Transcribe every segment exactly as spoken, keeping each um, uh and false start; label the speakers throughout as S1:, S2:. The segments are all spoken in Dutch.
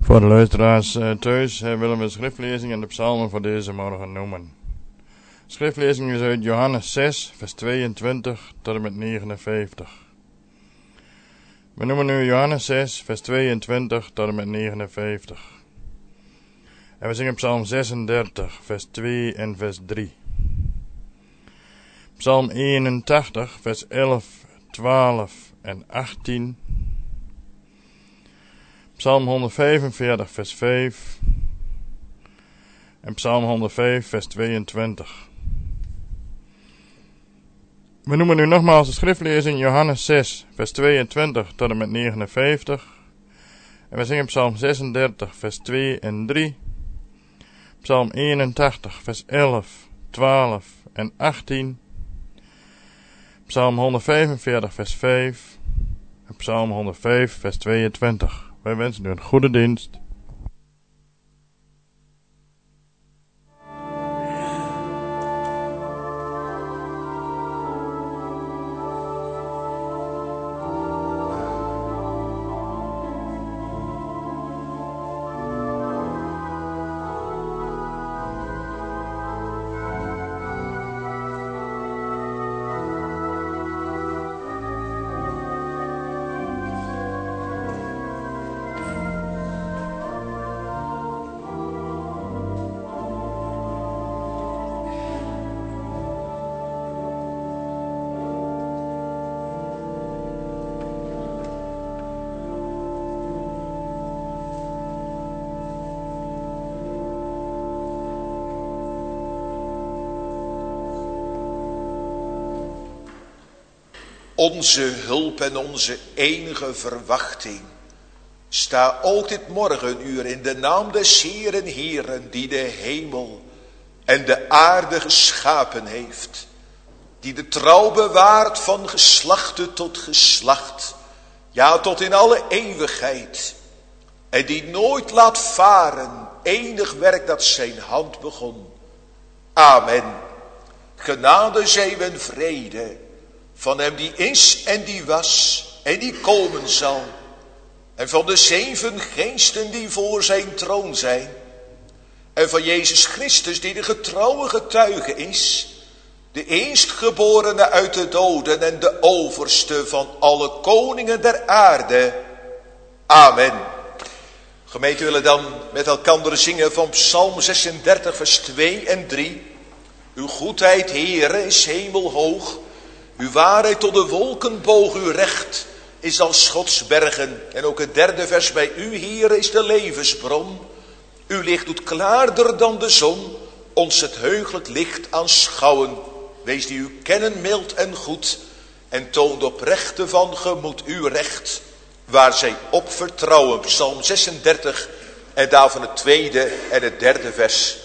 S1: Voor de luisteraars uh, thuis uh, willen we de schriftlezing en de psalmen voor deze morgen noemen. De schriftlezing is uit Johannes zes, vers tweeëntwintig tot en met negenenvijftig. We noemen nu Johannes zes, vers tweeëntwintig tot en met negenenvijftig. En we zingen psalm zesendertig, vers twee en vers drie. Psalm eenentachtig, vers elf, twaalf en achttien. Psalm honderdvijfenveertig, vers vijf. En Psalm honderdvijf, vers tweeëntwintig. We noemen nu nogmaals de schriftlezing Johannes zes, vers tweeëntwintig tot en met negenenvijftig. En we zingen Psalm zesendertig, vers twee en drie. Psalm eenentachtig, vers elf, twaalf en achttien. Psalm honderdvijfenveertig, vers vijf. En Psalm honderdvijf, vers tweeëntwintig. Wij wensen u een goede dienst.
S2: Onze hulp en onze enige verwachting. Sta ook dit morgenuur in de naam des Heeren Heeren, die de hemel en de aarde geschapen heeft. Die de trouw bewaart van geslachte tot geslacht. Ja, tot in alle eeuwigheid. En die nooit laat varen enig werk dat zijn hand begon. Amen. Genade zij en vrede. Van hem die is en die was en die komen zal. En van de zeven geesten die voor zijn troon zijn. En van Jezus Christus die de getrouwe getuige is. De eerstgeborene uit de doden en de overste van alle koningen der aarde. Amen. Gemeente, willen dan met elkaar zingen van Psalm zesendertig vers twee en drie. Uw goedheid, Heere, is hemelhoog. Uw waarheid tot de wolken boog, uw recht is als Gods bergen. En ook het derde vers bij u, Heere, is de levensbron. Uw licht doet klaarder dan de zon, ons het heugelijk licht aanschouwen. Wees die u kennen mild en goed, en toont oprechte van gemoed uw recht, waar zij op vertrouwen. Psalm zesendertig en daarvan het tweede en het derde vers.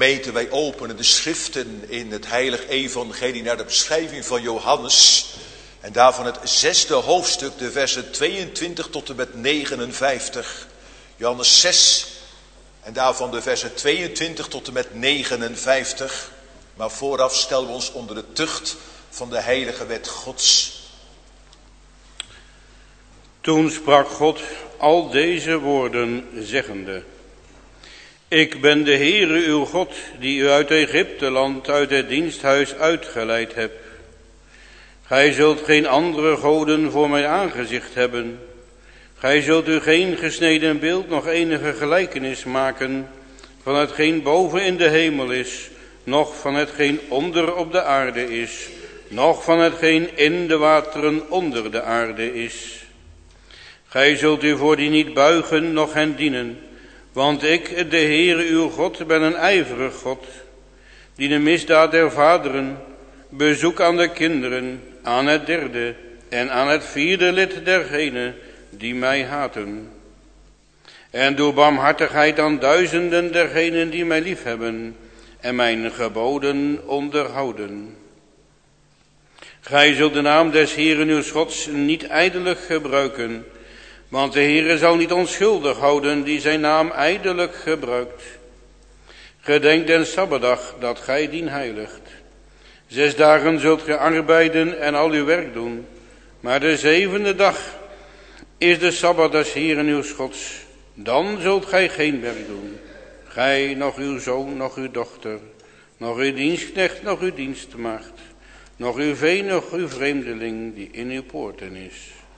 S2: Gemeente, wij openen de schriften in het heilig evangelie naar de beschrijving van Johannes. En daarvan het zesde hoofdstuk, de versen tweeëntwintig tot en met negenenvijftig. Johannes zes en daarvan de versen tweeëntwintig tot en met negenenvijftig. Maar vooraf stellen we ons onder de tucht van de heilige wet Gods.
S3: Toen sprak God al deze woorden zeggende: Ik ben de Heere uw God, die u uit Egypteland, uit het diensthuis uitgeleid hebt. Gij zult geen andere goden voor mijn aangezicht hebben. Gij zult u geen gesneden beeld, nog enige gelijkenis maken van hetgeen boven in de hemel is, noch van hetgeen onder op de aarde is, noch van hetgeen in de wateren onder de aarde is. Gij zult u voor die niet buigen, noch hen dienen, want ik, de Heere uw God, ben een ijverig God, die de misdaad der vaderen bezoek aan de kinderen, aan het derde en aan het vierde lid dergenen die mij haten. En doe barmhartigheid aan duizenden dergenen die mij liefhebben en mijn geboden onderhouden. Gij zult de naam des Heeren uw Gods niet ijdelijk gebruiken, want de Heere zal niet onschuldig houden die zijn naam ijdelijk gebruikt. Gedenk den Sabbatdag dat gij dien heiligt. Zes dagen zult gij arbeiden en al uw werk doen, maar de zevende dag is de Sabbat des Heeren uw Gods. Dan zult gij geen werk doen, gij, nog uw zoon, nog uw dochter, nog uw dienstknecht, nog uw dienstmaagd, nog uw vee, nog uw vreemdeling die in uw poorten is.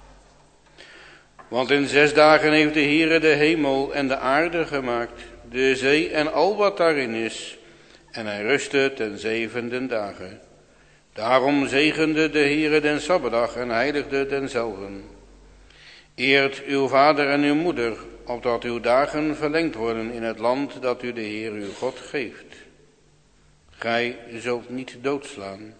S3: Want in zes dagen heeft de Heere de hemel en de aarde gemaakt, de zee en al wat daarin is, en hij rustte ten zevende dagen. Daarom zegende de Heere den Sabbatdag en heiligde denzelven. Eert uw vader en uw moeder, opdat uw dagen verlengd worden in het land dat u de Heer uw God geeft. Gij zult niet doodslaan.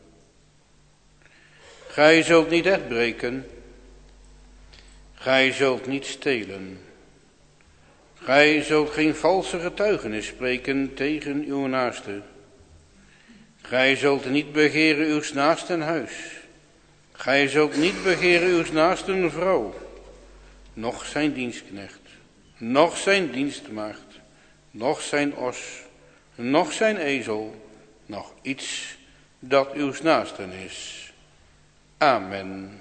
S3: Gij zult niet echtbreken. Gij zult niet stelen. Gij zult geen valse getuigenis spreken tegen uw naaste. Gij zult niet begeren uw naasten huis. Gij zult niet begeren uw naasten vrouw, noch zijn dienstknecht, noch zijn dienstmaagd, noch zijn os, noch zijn ezel, noch iets dat uw naasten is. Amen.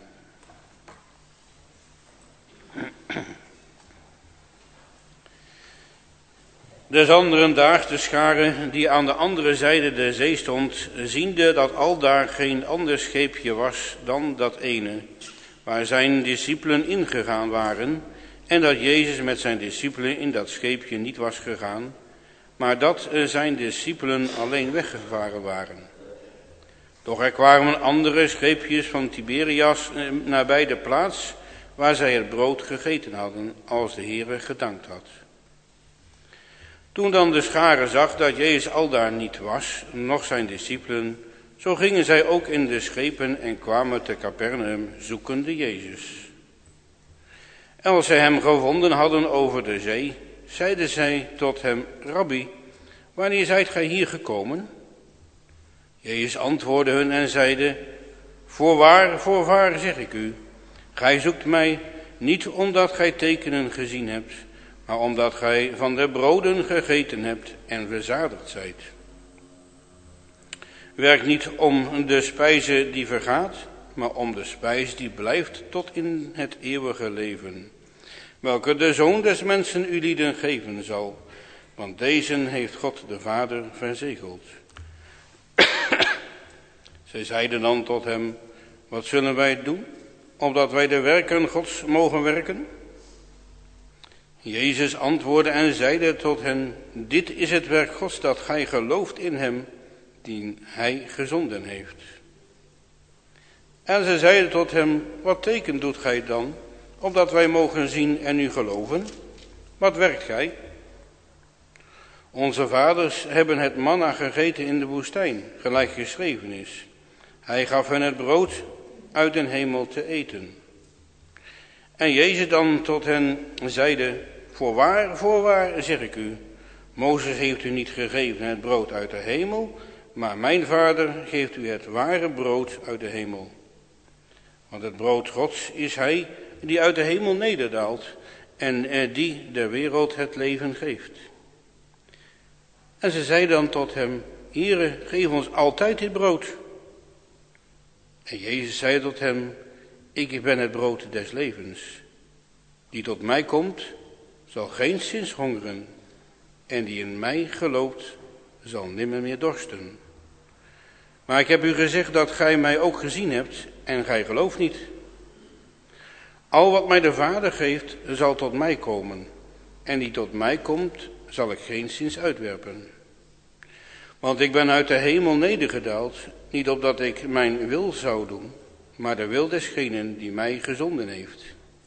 S3: Des anderen daags de schare die aan de andere zijde der zee stond, ziende dat aldaar geen ander scheepje was dan dat ene, waar zijn discipelen ingegaan waren, en dat Jezus met zijn discipelen in dat scheepje niet was gegaan, maar dat zijn discipelen alleen weggevaren waren. Doch er kwamen andere scheepjes van Tiberias nabij de plaats waar zij het brood gegeten hadden, als de Heere gedankt had. Toen dan de schare zag dat Jezus aldaar niet was, noch zijn discipelen, zo gingen zij ook in de schepen en kwamen te Capernaum zoekende Jezus. En als zij hem gevonden hadden over de zee, zeiden zij tot hem: Rabbi, wanneer zijt gij hier gekomen? Jezus antwoordde hun en zeide: Voorwaar, voorwaar zeg ik u, gij zoekt mij niet omdat gij tekenen gezien hebt, maar omdat gij van de broden gegeten hebt en verzadigd zijt. Werk niet om de spijze die vergaat, maar om de spijs die blijft tot in het eeuwige leven, welke de Zoon des mensen u lieden geven zal, want deze heeft God de Vader verzegeld. Zij zeiden dan tot hem: Wat zullen wij doen, opdat wij de werken Gods mogen werken? Jezus antwoordde en zeide tot hen: Dit is het werk Gods, dat gij gelooft in hem die hij gezonden heeft. En ze zeiden tot hem: Wat teken doet gij dan, opdat wij mogen zien en u geloven? Wat werkt gij? Onze vaders hebben het manna gegeten in de woestijn, gelijk geschreven is. Hij gaf hen het brood uit den hemel te eten. En Jezus dan tot hen zeide: Voorwaar, voorwaar zeg ik u, Mozes heeft u niet gegeven het brood uit de hemel, maar mijn Vader geeft u het ware brood uit de hemel. Want het brood Gods is hij die uit de hemel nederdaalt en die der wereld het leven geeft. En ze zei dan tot hem, Heere, geef ons altijd dit brood. En Jezus zei tot hem, ik ben het brood des levens. Die tot mij komt, zal geenszins hongeren. En die in mij gelooft, zal nimmer meer dorsten. Maar ik heb u gezegd dat gij mij ook gezien hebt, en gij gelooft niet. Al wat mij de Vader geeft, zal tot mij komen. En die tot mij komt, zal ik geenszins uitwerpen. Want ik ben uit de hemel nedergedaald, niet opdat ik mijn wil zou doen, maar de wil desgenen die mij gezonden heeft.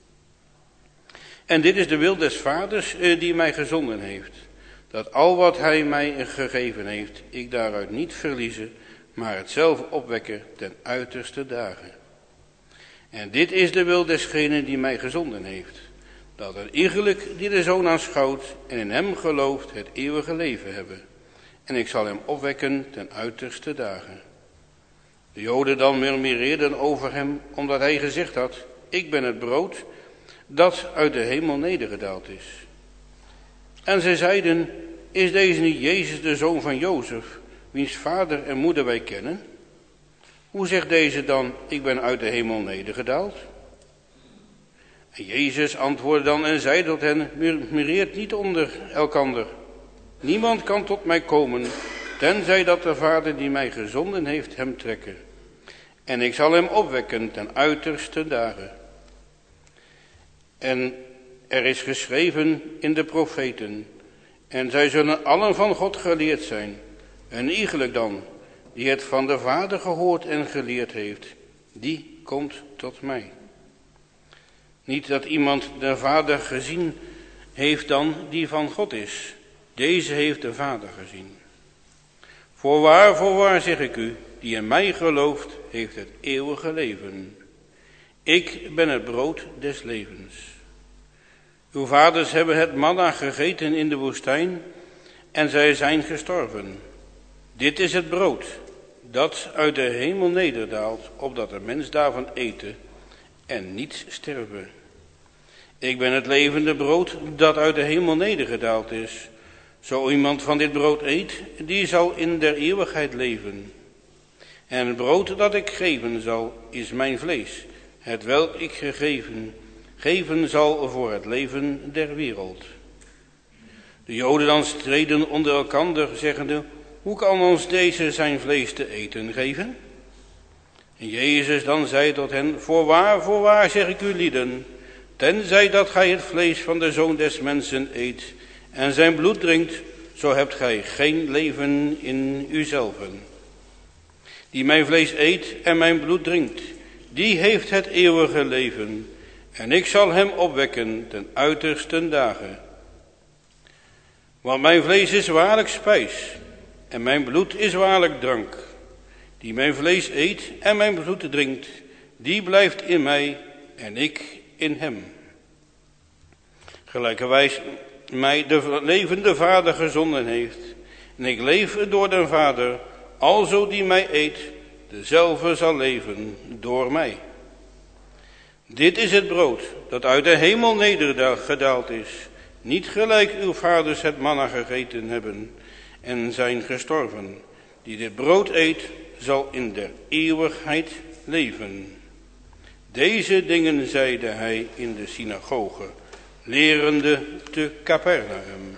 S3: En dit is de wil des Vaders die mij gezonden heeft, dat al wat hij mij gegeven heeft, ik daaruit niet verliezen, maar het zelf opwekken ten uiterste dagen. En dit is de wil desgenen die mij gezonden heeft, dat een iegelijk die de Zoon aanschouwt en in hem gelooft het eeuwige leven hebben. En ik zal hem opwekken ten uiterste dagen. De Joden dan murmureerden over hem, omdat hij gezegd had, ik ben het brood dat uit de hemel nedergedaald is. En zij zeiden, is deze niet Jezus de zoon van Jozef, wiens vader en moeder wij kennen? Hoe zegt deze dan, ik ben uit de hemel nedergedaald? En Jezus antwoordde dan en zei tot hen, murmureert niet onder elkander. Niemand kan tot mij komen, tenzij dat de Vader die mij gezonden heeft hem trekken. En ik zal hem opwekken ten uiterste dagen. En er is geschreven in de profeten, en zij zullen allen van God geleerd zijn. En iegelijk dan, die het van de Vader gehoord en geleerd heeft, die komt tot mij. Niet dat iemand de Vader gezien heeft dan die van God is. Deze heeft de Vader gezien. Voorwaar, voorwaar zeg ik u, die in mij gelooft, heeft het eeuwige leven. Ik ben het brood des levens. Uw vaders hebben het manna gegeten in de woestijn en zij zijn gestorven. Dit is het brood dat uit de hemel nederdaalt, opdat de mens daarvan eten en niet sterven. Ik ben het levende brood dat uit de hemel nedergedaald is. Zo iemand van dit brood eet, die zal in der eeuwigheid leven. En het brood dat ik geven zal, is mijn vlees, het welk ik gegeven, geven zal voor het leven der wereld. De Joden dan streden onder elkander, zeggende, hoe kan ons deze zijn vlees te eten geven? En Jezus dan zei tot hen, voorwaar, voorwaar zeg ik u lieden, tenzij dat gij het vlees van de Zoon des Mensen eet en zijn bloed drinkt, zo hebt gij geen leven in uzelven. Die mijn vlees eet en mijn bloed drinkt, die heeft het eeuwige leven, en ik zal hem opwekken ten uiterste dagen. Want mijn vlees is waarlijk spijs, en mijn bloed is waarlijk drank. Die mijn vlees eet en mijn bloed drinkt, die blijft in mij en ik in hem. Gelijkerwijs mij de levende Vader gezonden heeft, en ik leef door de Vader, alzo die mij eet, dezelfde zal leven door mij. Dit is het brood dat uit de hemel nedergedaald is, niet gelijk uw vaders het manna gegeten hebben en zijn gestorven. Die dit brood eet, zal in der eeuwigheid leven. Deze dingen zeide hij in de synagoge, lerende te Capernaum.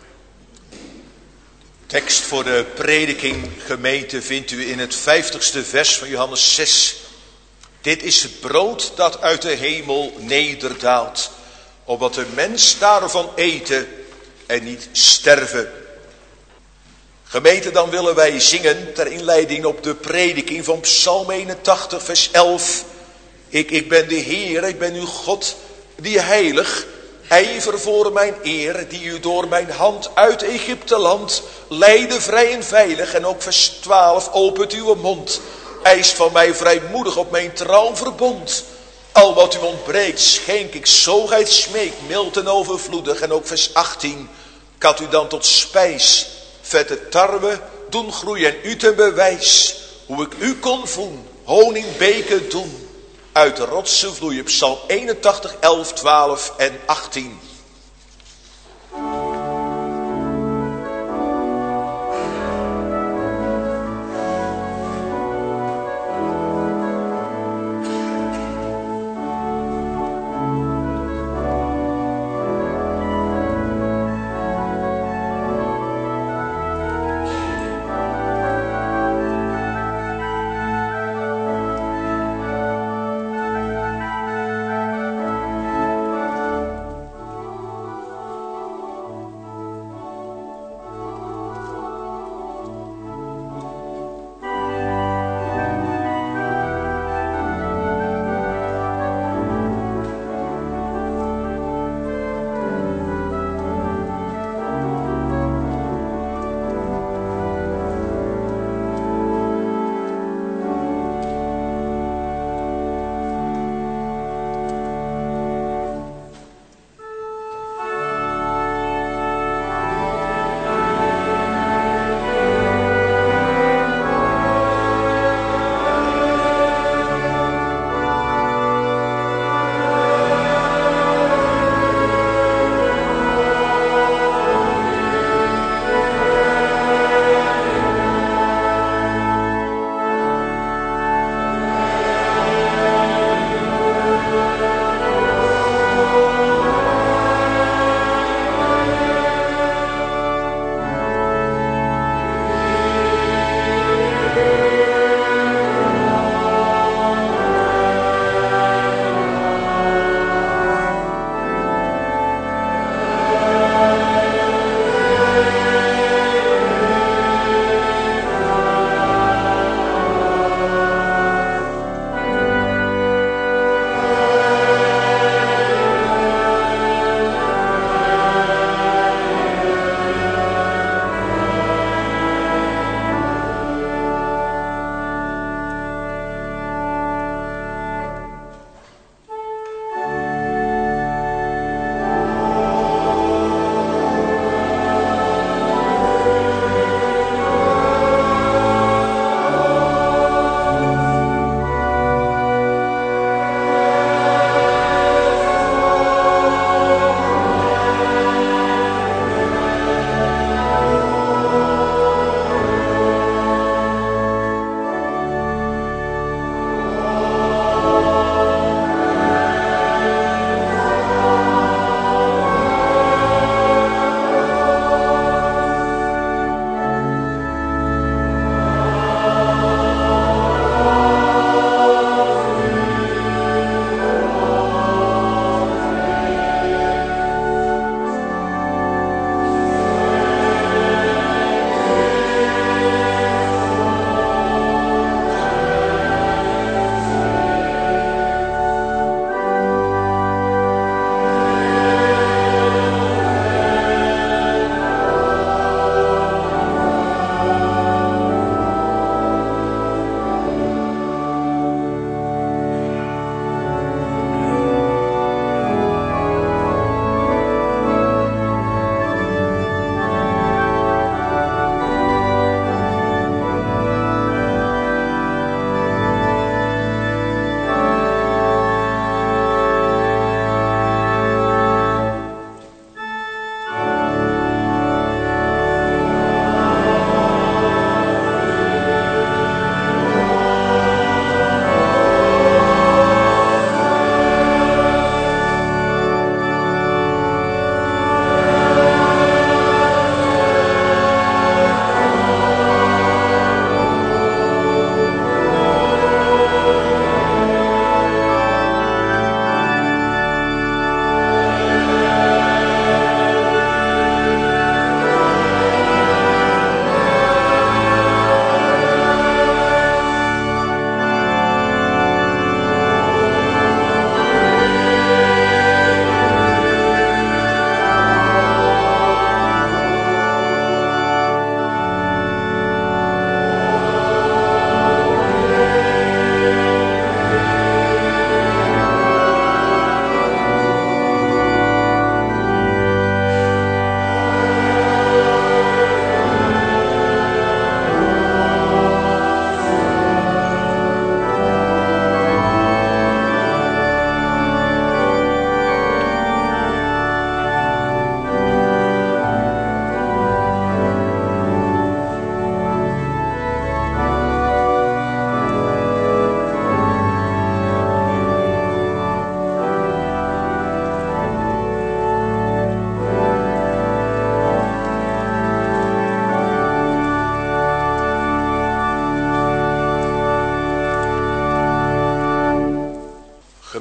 S2: Tekst voor de prediking, gemeente, vindt u in het vijftigste vers van Johannes zes. Dit is het brood dat uit de hemel nederdaalt, opdat de mens daarvan eten en niet sterven. Gemeente, dan willen wij zingen ter inleiding op de prediking van Psalm eenentachtig vers elf. Ik, ik ben de Heer, ik ben uw God, die heilig, ijver voor mijn eer, die u door mijn hand uit Egypte land leidde vrij en veilig. En ook vers twaalf, opent uw mond, eist van mij vrijmoedig op mijn trouw verbond. Al wat u ontbreekt, schenk ik zo gij het smeekt, mild en overvloedig. En ook vers achttien, Kan u dan tot spijs vette tarwe doen groeien en u ten bewijs hoe ik u kon voen, honingbeken doen. Uit de rotsen vloeien Psalm eenentachtig, elf, twaalf en achttien.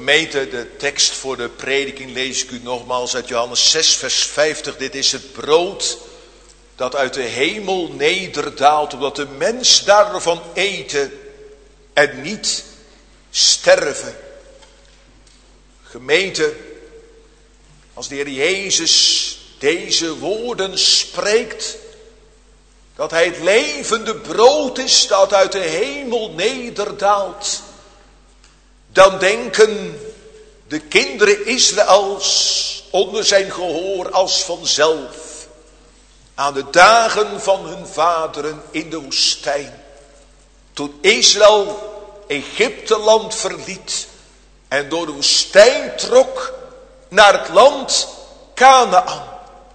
S2: Gemeente, de tekst voor de prediking lees ik u nogmaals uit Johannes zes vers vijftig. Dit is het brood dat uit de hemel nederdaalt, opdat de mens daarvan eten en niet sterven. Gemeente, als de Heer Jezus deze woorden spreekt, dat hij het levende brood is dat uit de hemel nederdaalt, dan denken de kinderen Israëls onder zijn gehoor als vanzelf aan de dagen van hun vaderen in de woestijn. Toen Israël Egypteland verliet en door de woestijn trok naar het land Kanaän.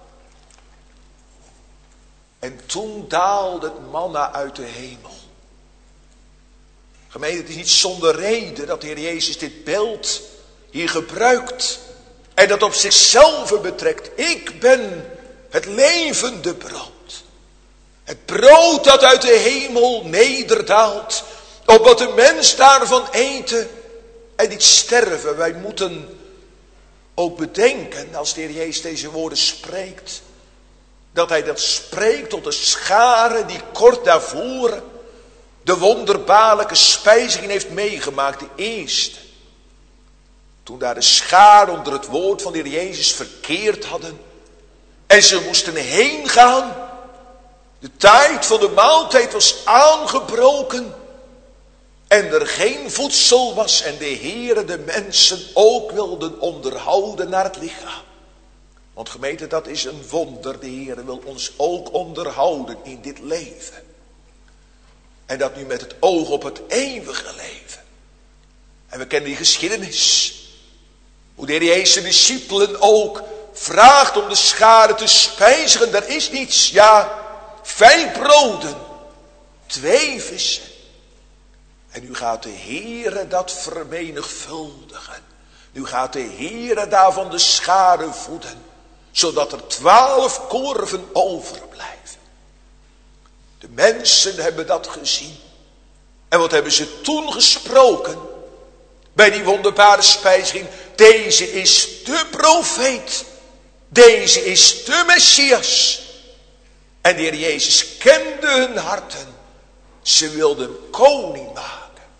S2: En toen daalde het manna uit de hemel. Gemeente, het is niet zonder reden dat de Heer Jezus dit beeld hier gebruikt en dat op zichzelf betrekt. Ik ben het levende brood. Het brood dat uit de hemel nederdaalt, opdat de mens daarvan eten en niet sterven. Wij moeten ook bedenken, als de Heer Jezus deze woorden spreekt, dat hij dat spreekt tot de schare die kort daarvoor de wonderbaarlijke spijziging heeft meegemaakt, de eerste. Toen daar de schare onder het woord van de Heer Jezus verkeerd hadden en ze moesten heen gaan. De tijd van de maaltijd was aangebroken en er geen voedsel was en de Heere de mensen ook wilden onderhouden naar het lichaam. Want gemeente, dat is een wonder. De Heere wil ons ook onderhouden in dit leven. En dat nu met het oog op het eeuwige leven. En we kennen die geschiedenis. Hoe de Heer Jezus de discipelen ook vraagt om de schare te spijzigen. Er is niets. Ja, vijf broden. Twee vissen. En nu gaat de Heere dat vermenigvuldigen. Nu gaat de Heere daarvan de schare voeden. Zodat er twaalf korven overblijven. De mensen hebben dat gezien. En wat hebben ze toen gesproken? Bij die wonderbare spijziging. Deze is de profeet. Deze is de Messias. En de Heer Jezus kende hun harten. Ze wilden hem koning maken.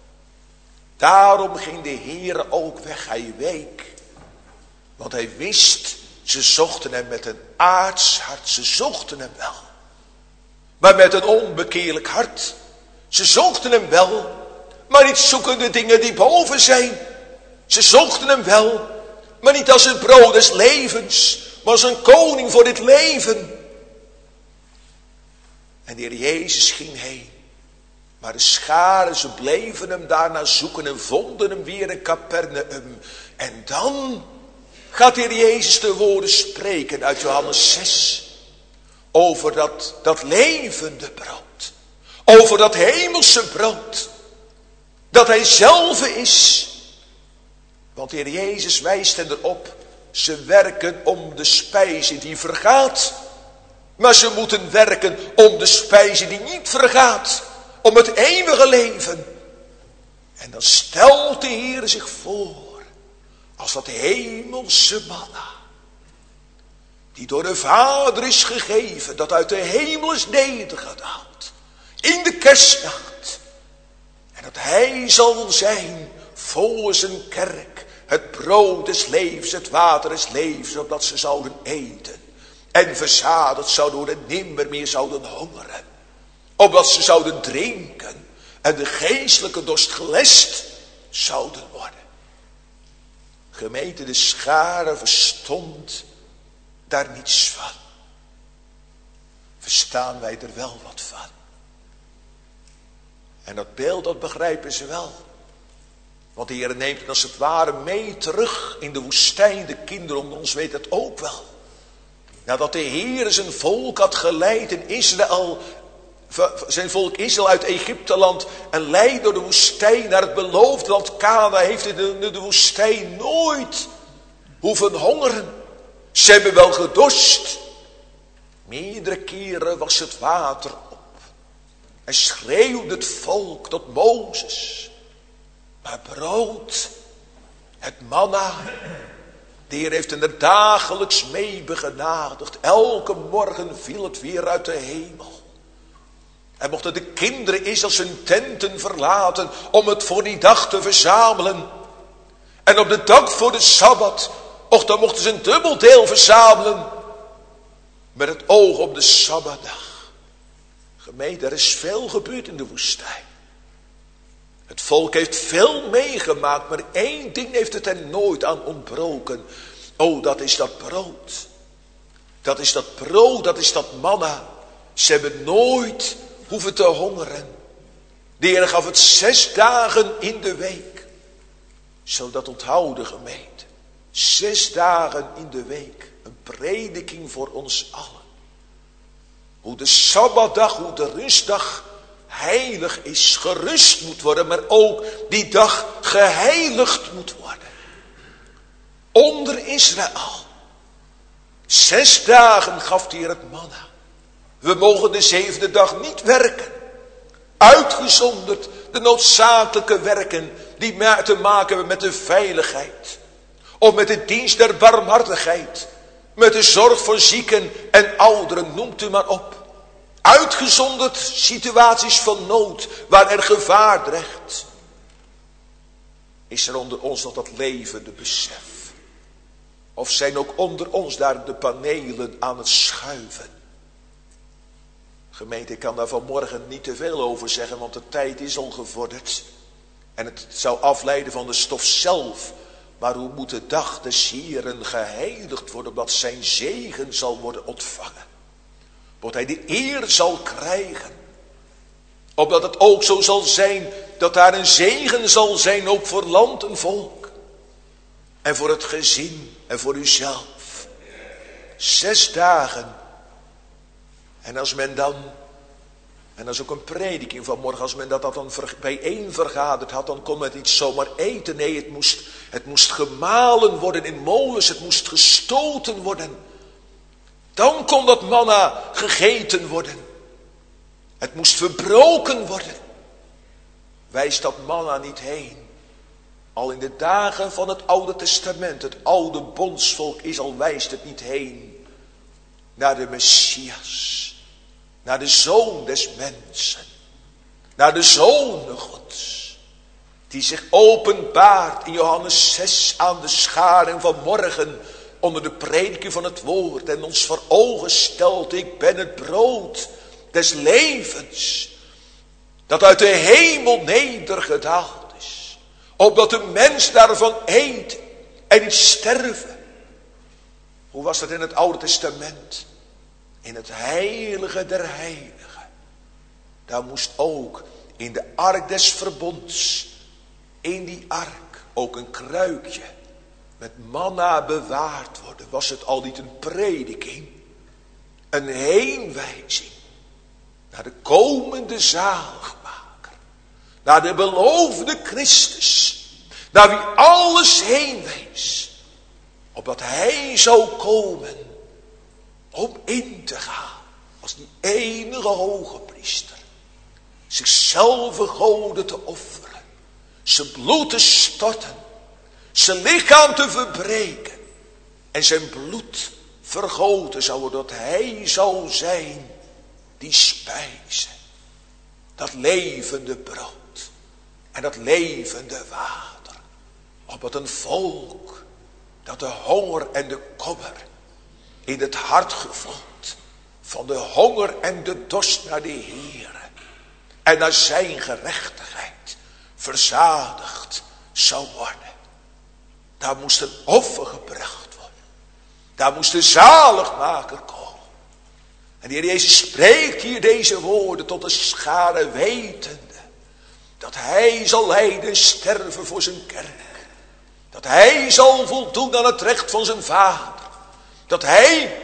S2: Daarom ging de Heer ook weg. Hij week. Want hij wist, ze zochten hem met een aards hart. Ze zochten hem wel. Maar met een onbekeerlijk hart. Ze zochten hem wel. Maar niet zoekende dingen die boven zijn. Ze zochten hem wel. Maar niet als het brood des levens. Maar als een koning voor dit leven. En de Heer Jezus ging heen. Maar de scharen, ze bleven hem daarna zoeken en vonden hem weer in Capernaum. En dan gaat de Heer Jezus de woorden spreken uit Johannes zes. Over dat, dat levende brood. Over dat hemelse brood. Dat hij zelf is. Want de Heer Jezus wijst hen erop. Ze werken om de spijze die vergaat. Maar ze moeten werken om de spijze die niet vergaat. Om het eeuwige leven. En dan stelt de Heer zich voor. Als dat hemelse manna. Die door de Vader is gegeven. Dat uit de hemel is nedergedaald. In de kerstnacht. En dat hij zal zijn voor zijn kerk. Het brood des levens, het water des levens. Opdat ze zouden eten. En verzadigd zouden worden en nimmer meer zouden hongeren. Opdat ze zouden drinken. En de geestelijke dorst gelest zouden worden. Gemeente, de schare verstond daar niets van. Verstaan wij er wel wat van. En dat beeld, dat begrijpen ze wel. Want de Heer neemt het als het ware mee terug in de woestijn. De kinderen onder ons weten het ook wel. Nadat de Heer zijn volk had geleid in Israël. Zijn volk Israël uit Egypteland. En leidde door de woestijn naar het beloofde land Kanaän. Heeft in de, de woestijn nooit hoeven hongeren. Ze hebben wel gedorst. Meerdere keren was het water op. En schreeuwde het volk tot Mozes. Maar brood Het manna. De Heer heeft er dagelijks mee begenadigd. Elke morgen viel het weer uit de hemel. En mochten de kinderen Israëls hun tenten verlaten om het voor die dag te verzamelen. En op de dag voor de Sabbat, och, dan mochten ze een dubbel deel verzamelen. Met het oog op de Sabbatdag. Gemeente, er is veel gebeurd in de woestijn. Het volk heeft veel meegemaakt, maar één ding heeft het er nooit aan ontbroken. Oh, dat is dat brood. Dat is dat brood, dat is dat manna. Ze hebben nooit hoeven te hongeren. De Heer gaf het zes dagen in de week. Zo dat onthouden, gemeente. Zes dagen in de week. Een prediking voor ons allen. Hoe de Sabbatdag, hoe de rustdag heilig is, gerust moet worden, maar ook die dag geheiligd moet worden. Onder Israël. Zes dagen gaf hij het manna. We mogen de zevende dag niet werken. Uitgezonderd de noodzakelijke werken die te maken hebben met de veiligheid. Of met de dienst der barmhartigheid. Met de zorg voor zieken en ouderen, noemt u maar op. Uitgezonderd situaties van nood, waar er gevaar dreigt. Is er onder ons nog dat levende besef? Of zijn ook onder ons daar de panelen aan het schuiven? Gemeente, ik kan daar vanmorgen niet te veel over zeggen, want de tijd is al gevorderd. En het zou afleiden van de stof zelf. Maar hoe moet de dag des Heeren geheiligd worden, opdat zijn zegen zal worden ontvangen? Opdat hij de eer zal krijgen. Opdat het ook zo zal zijn, dat daar een zegen zal zijn, ook voor land en volk. En voor het gezin en voor uzelf. Zes dagen. En als men dan, en dat is ook een prediking van morgen, als men dat, dat dan bijeen vergaderd had, dan kon men het niet zomaar eten. Nee, het moest, het moest gemalen worden in molens, het moest gestoten worden. Dan kon dat manna gegeten worden. Het moest verbroken worden. Wijst dat manna niet heen? Al in de dagen van het Oude Testament, het oude bondsvolk Israël, wijst het niet heen naar de Messias. Naar de Zoon des mensen. Naar de Zoon Gods. Die zich openbaart in Johannes zes aan de scharen van morgen. Onder de prediking van het woord. En ons voor ogen stelt. Ik ben het brood des levens. Dat uit de hemel nedergedaald is. Opdat de mens daarvan eet. En niet sterven. Hoe was dat in het Oude Testament? In het heilige der heiligen. Daar moest ook in de ark des verbonds. In die ark ook een kruikje met manna bewaard worden. Was het al niet een prediking? Een heenwijzing. Naar de komende zaligmaker. Naar de beloofde Christus. Naar wie alles heen wees. Opdat hij zou komen. Om in te gaan. Als die enige hoge priester. Zichzelf goden te offeren. Zijn bloed te storten. Zijn lichaam te verbreken. En zijn bloed vergoten zou worden. Dat hij zou zijn. Die spijze. Dat levende brood. En dat levende water. Opdat een volk. Dat de honger en de kommer. In het hart gevoeld. Van de honger en de dorst naar de Heere. En naar zijn gerechtigheid. Verzadigd zou worden. Daar moest een offer gebracht worden. Daar moest de zaligmaker komen. En de Heer Jezus spreekt hier deze woorden tot de schare wetende. Dat hij zal lijden en sterven voor zijn kerk. Dat hij zal voldoen aan het recht van zijn vader. Dat hij,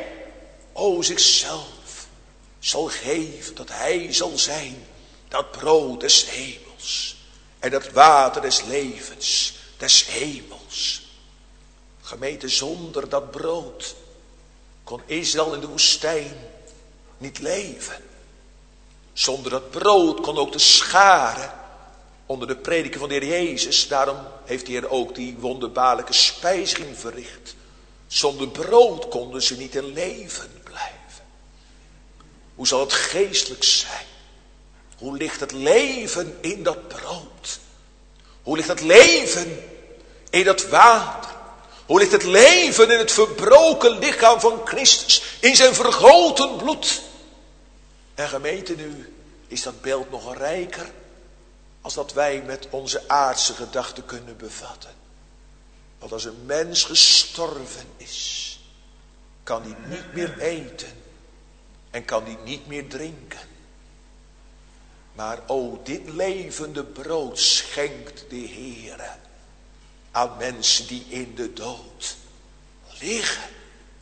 S2: o zichzelf, zal geven. Dat hij zal zijn, dat brood des hemels. En dat water des levens, des hemels. Gemeente, zonder dat brood kon Israël in de woestijn niet leven. Zonder dat brood kon ook de schare onder de prediking van de Heer Jezus. Daarom heeft de Heer ook die wonderbaarlijke spijziging verricht. Zonder brood konden ze niet in leven blijven. Hoe zal het geestelijk zijn? Hoe ligt het leven in dat brood? Hoe ligt het leven in dat water? Hoe ligt het leven in het verbroken lichaam van Christus? In zijn vergoten bloed? En gemeente, nu is dat beeld nog rijker als dat wij met onze aardse gedachten kunnen bevatten. Want als een mens gestorven is, kan hij niet meer eten en kan hij niet meer drinken. Maar o, dit levende brood schenkt de Heere aan mensen die in de dood liggen.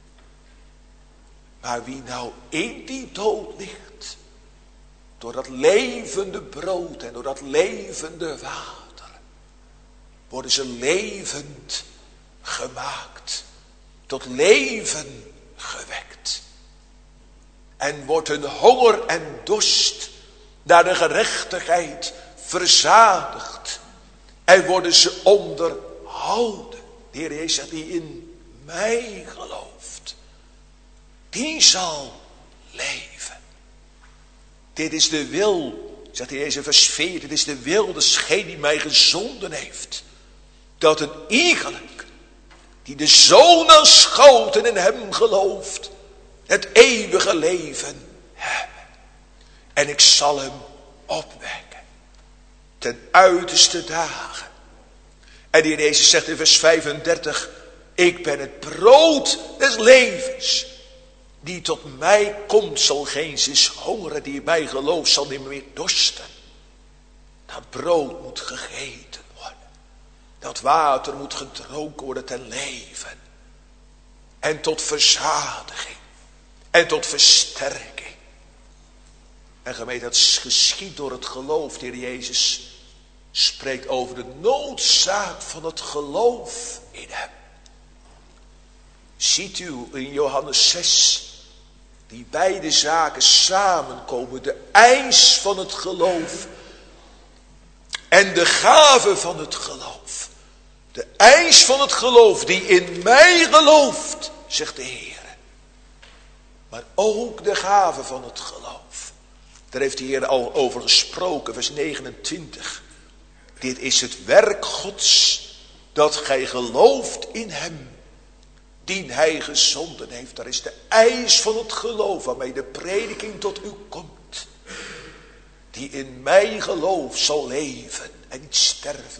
S2: Maar wie nou in die dood ligt, door dat levende brood en door dat levende water, worden ze levend gemaakt, tot leven gewekt. En wordt hun honger en dorst naar de gerechtigheid verzadigd. En worden ze onderhouden. De Heer Jezus zegt, die in mij gelooft, die zal leven. Dit is de wil, zegt de Heer Jezus in vers veertien, dit is de wil desgene die mij gezonden heeft. Dat een iegelijk, die de Zoon aanschouwt en in hem gelooft, het eeuwige leven hebben. En ik zal hem opwekken ten uiterste dagen. En de Heer Jezus zegt in vers vijfendertig, ik ben het brood des levens. Die tot mij komt zal geen zins hongeren, die in mij gelooft zal niet meer dorsten. Dat brood moet gegeten worden. Dat water moet gedronken worden ten leven. En tot verzadiging. En tot versterking. En gemeente, dat geschiedt door het geloof. De Heer Jezus spreekt over de noodzaak van het geloof in hem. Ziet u in Johannes zes, die beide zaken samenkomen. De eis van het geloof en de gave van het geloof. De eis van het geloof die in mij gelooft, zegt de Heer. Maar ook de gave van het geloof. Daar heeft de Heer al over gesproken, vers negenentwintig. Dit is het werk Gods, dat gij gelooft in hem, die hij gezonden heeft. Daar is de eis van het geloof, waarmee de prediking tot u komt. Die in mij gelooft zal leven en niet sterven.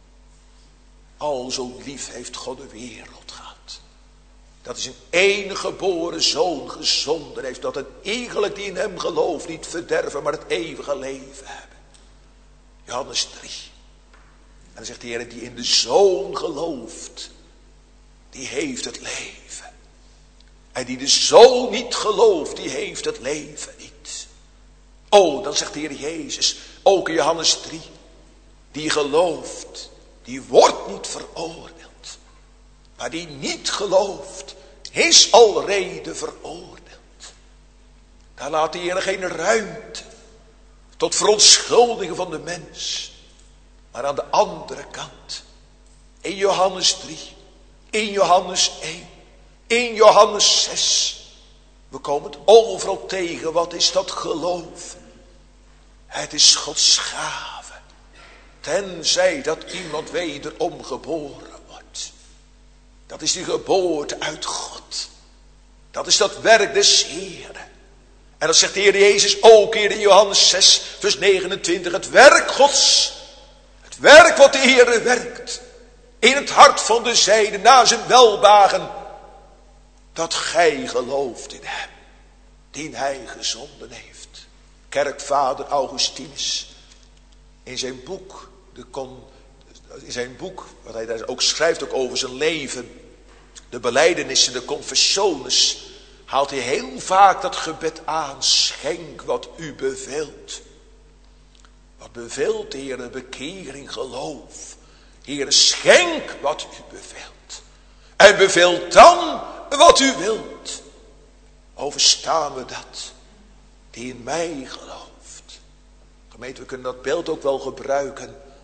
S2: Al zo lief heeft God de wereld gehad. Dat is een enige geboren zoon gezonden heeft. Dat een iegelijk die in hem gelooft niet verderven, maar het eeuwige leven hebben. Johannes drie. En dan zegt de Heer, die in de zoon gelooft, die heeft het leven. En die de zoon niet gelooft, die heeft het leven niet. Oh, dan zegt de Heer Jezus, ook in Johannes drie. Die gelooft, die wordt niet veroordeeld. Maar die niet gelooft, is alrede veroordeeld. Daar laat de Heer geen ruimte tot verontschuldigen van de mens. Maar aan de andere kant, in Johannes drie, in Johannes één, in Johannes zes. We komen het overal tegen. Wat is dat geloof? Het is Gods gave. Tenzij dat iemand wederom geboren wordt. Dat is die geboorte uit God. Dat is dat werk des Heeren. En dat zegt de Heer Jezus ook hier in Johannes zes, vers negenentwintig. Het werk Gods. Het werk wat de Heer werkt. In het hart van de zijde, na zijn welbagen. Dat gij gelooft in hem. Die hij gezonden heeft. Kerkvader Augustinus. In zijn boek. De con, in zijn boek. Wat hij daar ook schrijft ook over zijn leven. De belijdenissen, de confessiones. Haalt hij heel vaak dat gebed aan. Schenk wat u beveelt. Wat beveelt de Heer? Bekering, geloof. Heer, schenk wat u beveelt. En beveelt dan wat u wilt. Overstaan we dat. Die in mij gelooft. Gemeente, we kunnen dat beeld ook wel gebruiken.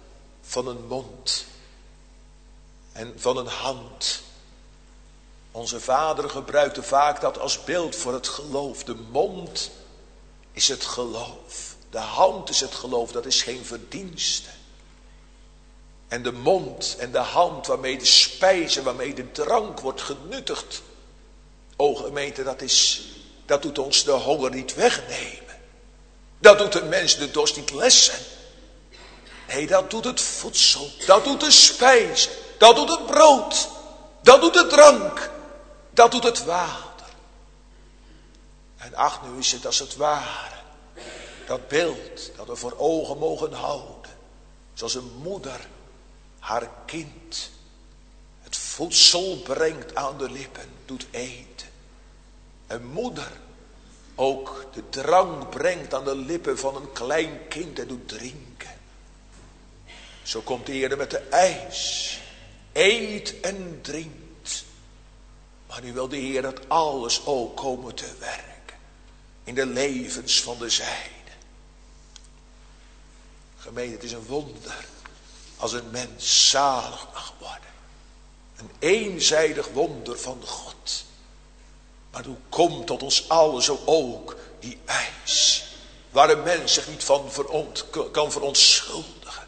S2: van een mond en van een hand. Onze vader gebruikte vaak dat als beeld voor het geloof. De mond is het geloof. De hand is het geloof, dat is geen verdienste. En de mond en de hand waarmee de spijze, waarmee de drank wordt genuttigd. O gemeente, dat, is, dat doet ons de honger niet wegnemen. Dat doet de mens de dorst niet lessen. Nee, dat doet het voedsel. Dat doet de spijze. Dat doet het brood. Dat doet de drank. Dat doet het water. En ach, nu is het als het ware. Dat beeld dat we voor ogen mogen houden. Zoals een moeder haar kind het voedsel brengt aan de lippen, doet eten. Een moeder ook de drank brengt aan de lippen van een klein kind en doet drinken. Zo komt de Heer met de eis. Eet en drinkt. Maar nu wil de Heer dat alles ook komen te werken. In de levens van de zijden. Gemeente, het is een wonder. Als een mens zalig mag worden. Een eenzijdig wonder van God. Maar hoe komt tot ons allen zo ook die eis. Waar een mens zich niet van veront, kan verontschuldigen.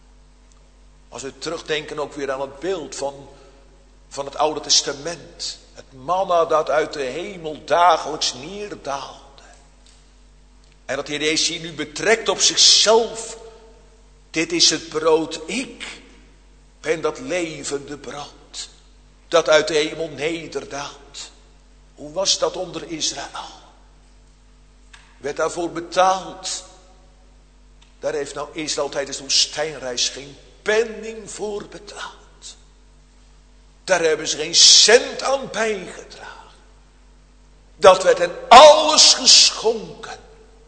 S2: Als we terugdenken ook weer aan het beeld van, van het Oude Testament. Het manna dat uit de hemel dagelijks neerdaalde. En dat de Heer Jezus hier nu betrekt op zichzelf. Dit is het brood, ik ben dat levende brood. Dat uit de hemel nederdaalt. Hoe was dat onder Israël? Werd daarvoor betaald? Daar heeft nou Israël tijdens de woestijnreis geen penning voor betaald. Daar hebben ze geen cent aan bijgedragen. Dat werd hen alles geschonken.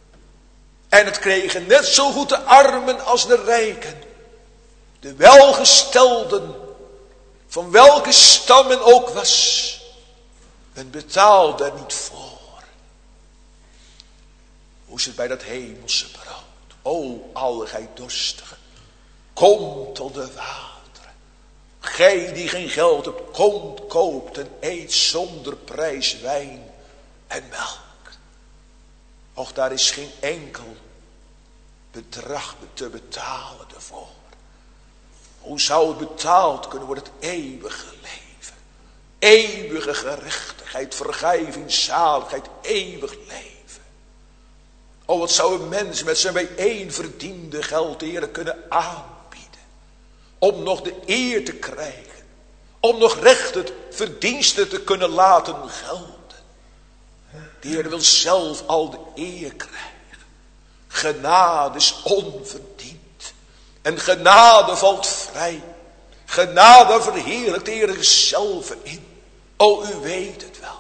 S2: En het kregen net zo goed de armen als de rijken. De welgestelden, van welke stam men ook was. Men betaalde er niet voor. Hoe is het bij dat hemelse brood? O, alle gij dorstigen, kom tot de wateren. Gij die geen geld hebt, komt, koopt en eet zonder prijs wijn en melk. Och, daar is geen enkel bedrag te betalen ervoor. Hoe zou het betaald kunnen worden? Het eeuwige leven. Eeuwige gerechtigheid, vergeving, zaligheid, eeuwig leven. O, wat zou een mens met zijn bijeen verdiende geld de Heer kunnen aanbieden. Om nog de eer te krijgen. Om nog rechten, verdiensten te kunnen laten gelden. De Heer wil zelf al de eer krijgen. Genade is onverdiend. En genade valt vrij. Genade verheerlijkt de Heer zichzelf in. O, u weet het wel.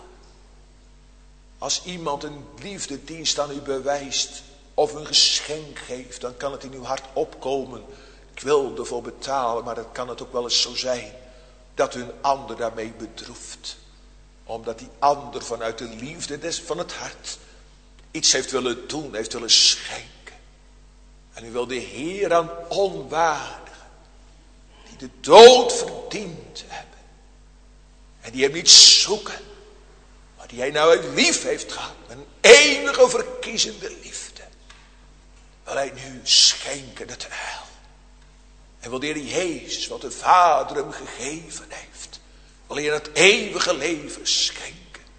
S2: Als iemand een liefdedienst aan u bewijst. Of een geschenk geeft. Dan kan het in uw hart opkomen. Ik wil ervoor betalen. Maar dan kan het ook wel eens zo zijn. Dat u een ander daarmee bedroeft. Omdat die ander vanuit de liefde des van het hart iets heeft willen doen, heeft willen schenken. En u wil de Heer aan onwaardigen, die de dood verdiend hebben. En die hem niet zoeken, maar die hij nou lief heeft gehad. Met een eeuwige verkiezende liefde. Wil hij nu schenken het heil. En wil de Heer Jezus, wat de Vader hem gegeven heeft. Wil hij het eeuwige leven schenken.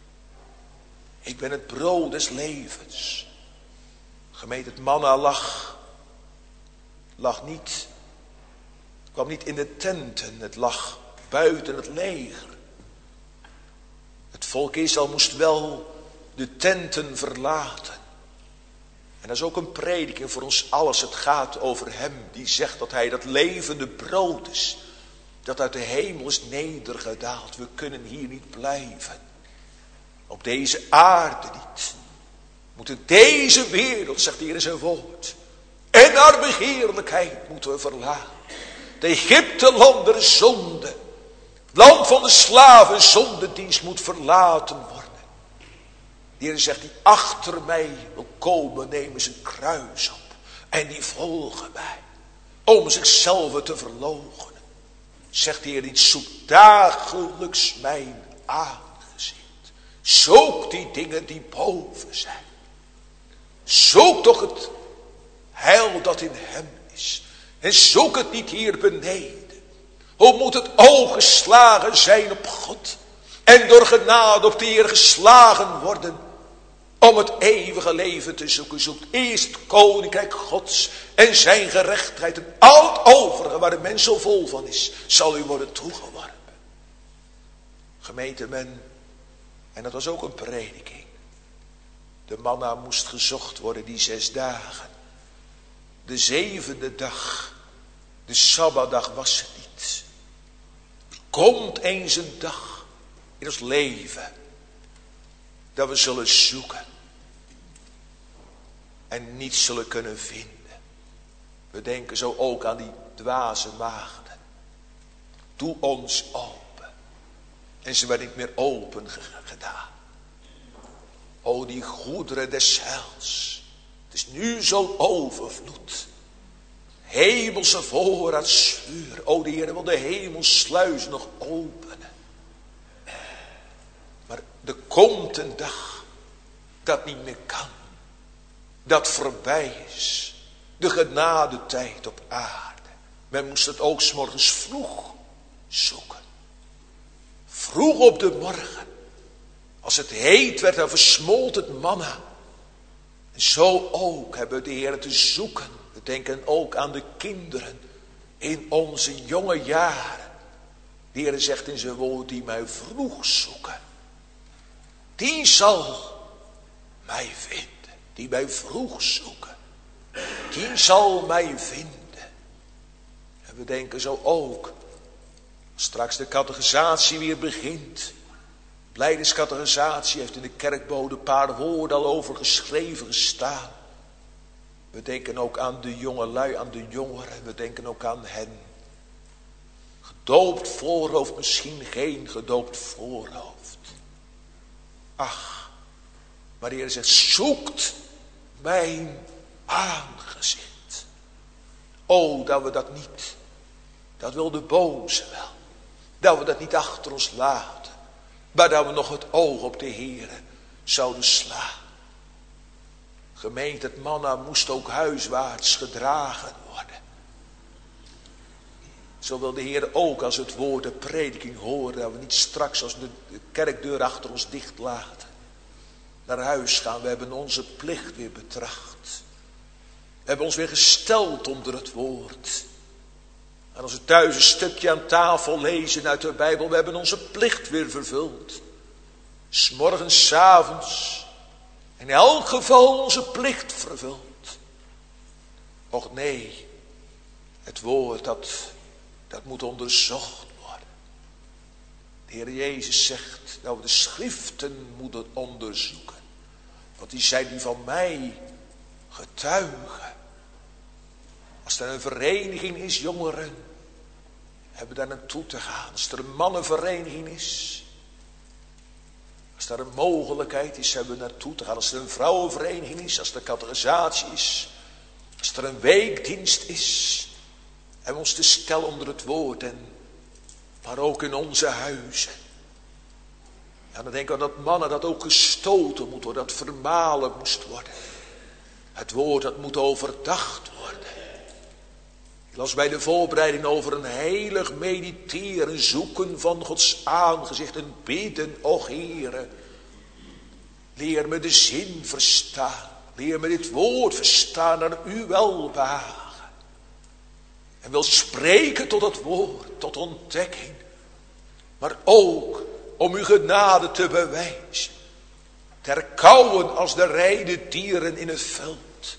S2: Ik ben het brood des levens. Gemeente, het manna lag. Lag niet. Kwam niet in de tenten. Het lag buiten het leger. Het volk Israël moest wel de tenten verlaten. En dat is ook een prediking voor ons alles. Het gaat over hem die zegt dat hij dat levende brood is. Dat uit de hemel is nedergedaald. We kunnen hier niet blijven. Op deze aarde niet. We moeten deze wereld, zegt de Heer in zijn woord. En haar begeerlijkheid moeten we verlaten. De Egypteland der zonde. Het land van de slaven zondedienst moet verlaten worden. De Heer zegt, die achter mij wil komen, nemen zijn kruis op. En die volgen mij. om zichzelf te verloochenen. Zegt de Heer niet, zoek dagelijks mijn aangezicht. Zoek die dingen die boven zijn. Zoek toch het heil dat in hem is. En zoek het niet hier beneden. Hoe moet het oog geslagen zijn op God. En door genade op de Heer geslagen worden. Om het eeuwige leven te zoeken. Zoekt eerst het koninkrijk Gods. En zijn gerechtigheid. En al het overige waar de mens zo vol van is. Zal u worden toegeworpen. Gemeente men. En dat was ook een prediking. De manna moest gezocht worden die zes dagen. De zevende dag. De Sabbatdag was het niet. Er komt eens een dag in ons leven. Dat we zullen zoeken. En niet zullen kunnen vinden. We denken zo ook aan die dwaze maagden. Doe ons open. En ze werden niet meer open gedaan. O die goederen des heils. Het is nu zo'n overvloed. Hemelse voorraad schuur. O de Heer wil de hemelsluis nog openen. Maar er komt een dag dat niet meer kan. Dat voorbij is. De genadetijd op aarde. Men moest het ook 's morgens vroeg zoeken. Vroeg op de morgen. Als het heet werd, dan versmolt het manna. En zo ook hebben we de Heer te zoeken. We denken ook aan de kinderen in onze jonge jaren. De Heer zegt in zijn woord, die mij vroeg zoeken. Die zal mij vinden. Die mij vroeg zoeken. Die zal mij vinden. En we denken zo ook. Straks de catechisatie weer begint. Blijdeniscatechisatie heeft in de kerkbode een paar woorden al over geschreven gestaan. We denken ook aan de jonge lui, aan de jongeren. We denken ook aan hen. Gedoopt voorhoofd, misschien geen gedoopt voorhoofd. Ach, maar de Heer zegt, zoekt mijn aangezicht. O, dat we dat niet. Dat wil de boze wel. Dat we dat niet achter ons laten. Maar dat we nog het oog op de Heer zouden slaan. Gemeente, het manna moest ook huiswaarts gedragen worden. Zo wil de Heer ook als het woord de prediking horen. Dat we niet straks als de kerkdeur achter ons dicht laten. Naar huis gaan. We hebben onze plicht weer betracht. We hebben ons weer gesteld onder het woord. En als we thuis een stukje aan tafel lezen uit de Bijbel. We hebben onze plicht weer vervuld. 'S morgens, 's avonds. In elk geval onze plicht vervuld. Och nee. Het woord dat, dat moet onderzocht worden. De Heer Jezus zegt dat we de schriften moeten onderzoeken. Want die zijn die van mij getuigen. Als er een vereniging is, jongeren, hebben we daar naartoe te gaan. Als er een mannenvereniging is, als er een mogelijkheid is, hebben we naartoe te gaan. Als er een vrouwenvereniging is, als er catechisatie is, als er een weekdienst is, hebben we ons te stellen onder het woord. En, maar ook in onze huizen. Ja, dan denken we dat mannen dat ook gestoten moet worden, dat vermalen moest worden. Het woord dat moet overdacht worden. Ik las bij de voorbereiding over een heilig mediteren, zoeken van Gods aangezicht en bidden, o Heere. Leer me de zin verstaan. Leer me dit woord verstaan naar uw welbehagen. En wil spreken tot het woord, tot ontdekking. Maar ook om uw genade te bewijzen. Te herkauwen als de rijde dieren in het veld.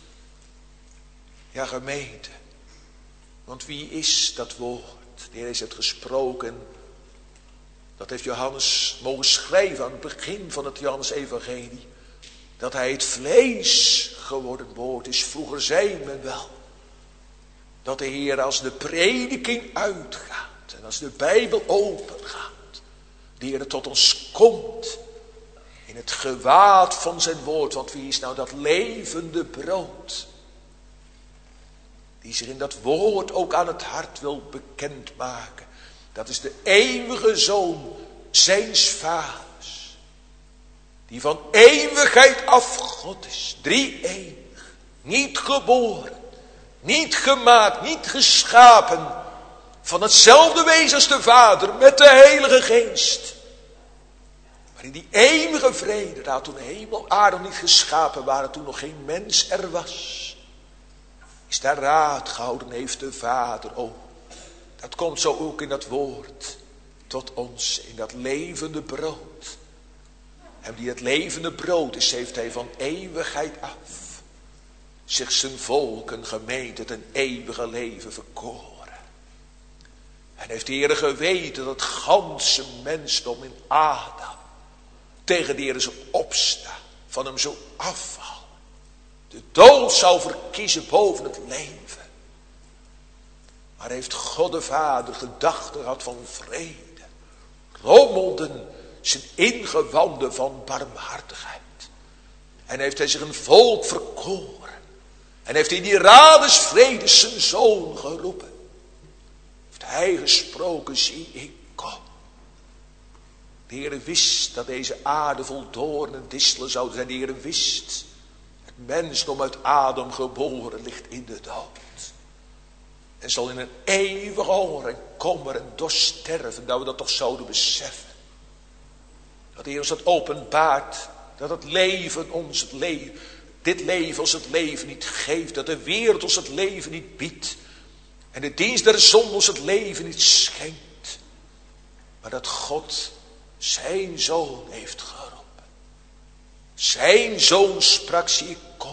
S2: Ja, gemeente. Want wie is dat woord? De Heer heeft het gesproken. Dat heeft Johannes mogen schrijven aan het begin van het Johannes-evangelie. Dat hij het vlees geworden woord is. Vroeger zei men wel. Dat de Heer als de prediking uitgaat. En als de Bijbel opengaat. De Heer tot ons komt. In het gewaad van zijn woord. Want wie is nou dat levende brood? De die zich in dat woord ook aan het hart wil bekendmaken. Dat is de eeuwige Zoon zijns vaders, die van eeuwigheid af God is, drie-enig, niet geboren, niet gemaakt, niet geschapen, van hetzelfde wezen als de Vader met de Heilige Geest. Maar in die eeuwige vrede, daar toen hemel en aarde niet geschapen waren, toen nog geen mens er was, is daar raad gehouden heeft de Vader. Oh, dat komt zo ook in dat woord tot ons, in dat levende brood. En die het levende brood is, heeft hij van eeuwigheid af zich zijn volk, een gemeente, ten eeuwige leven verkoren. En heeft de Heer geweten dat het ganse mensdom in Adam tegen de Heer zou opstaan, van hem zou afvallen. De dood zou verkiezen boven het leven. Maar heeft God de Vader gedachten gehad van vrede, rommelden zijn ingewanden van barmhartigheid. En heeft hij zich een volk verkoren. En heeft hij die raders vredes zijn zoon geroepen. Heeft hij gesproken, zie ik kom. De Heer wist dat deze aarde vol doornen en distelen zou zijn. De Heer wist, het mensdom uit Adam geboren ligt in de dood. En zal in een eeuwig honger en kommer en dorst sterven, dat we dat toch zouden beseffen. Dat de Heer ons dat openbaart, dat het leven ons het leven, dit leven ons het leven niet geeft, dat de wereld ons het leven niet biedt. En de dienst der zonde ons het leven niet schenkt. Maar dat God zijn zoon heeft geroepen. Zijn zoon sprak, zie ik kom.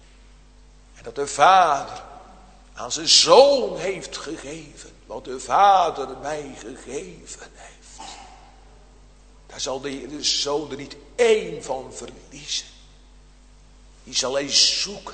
S2: En dat de Vader aan zijn zoon heeft gegeven, wat de Vader mij gegeven heeft. Daar zal de Heer de Zoon er niet één van verliezen. Die zal hij zoeken,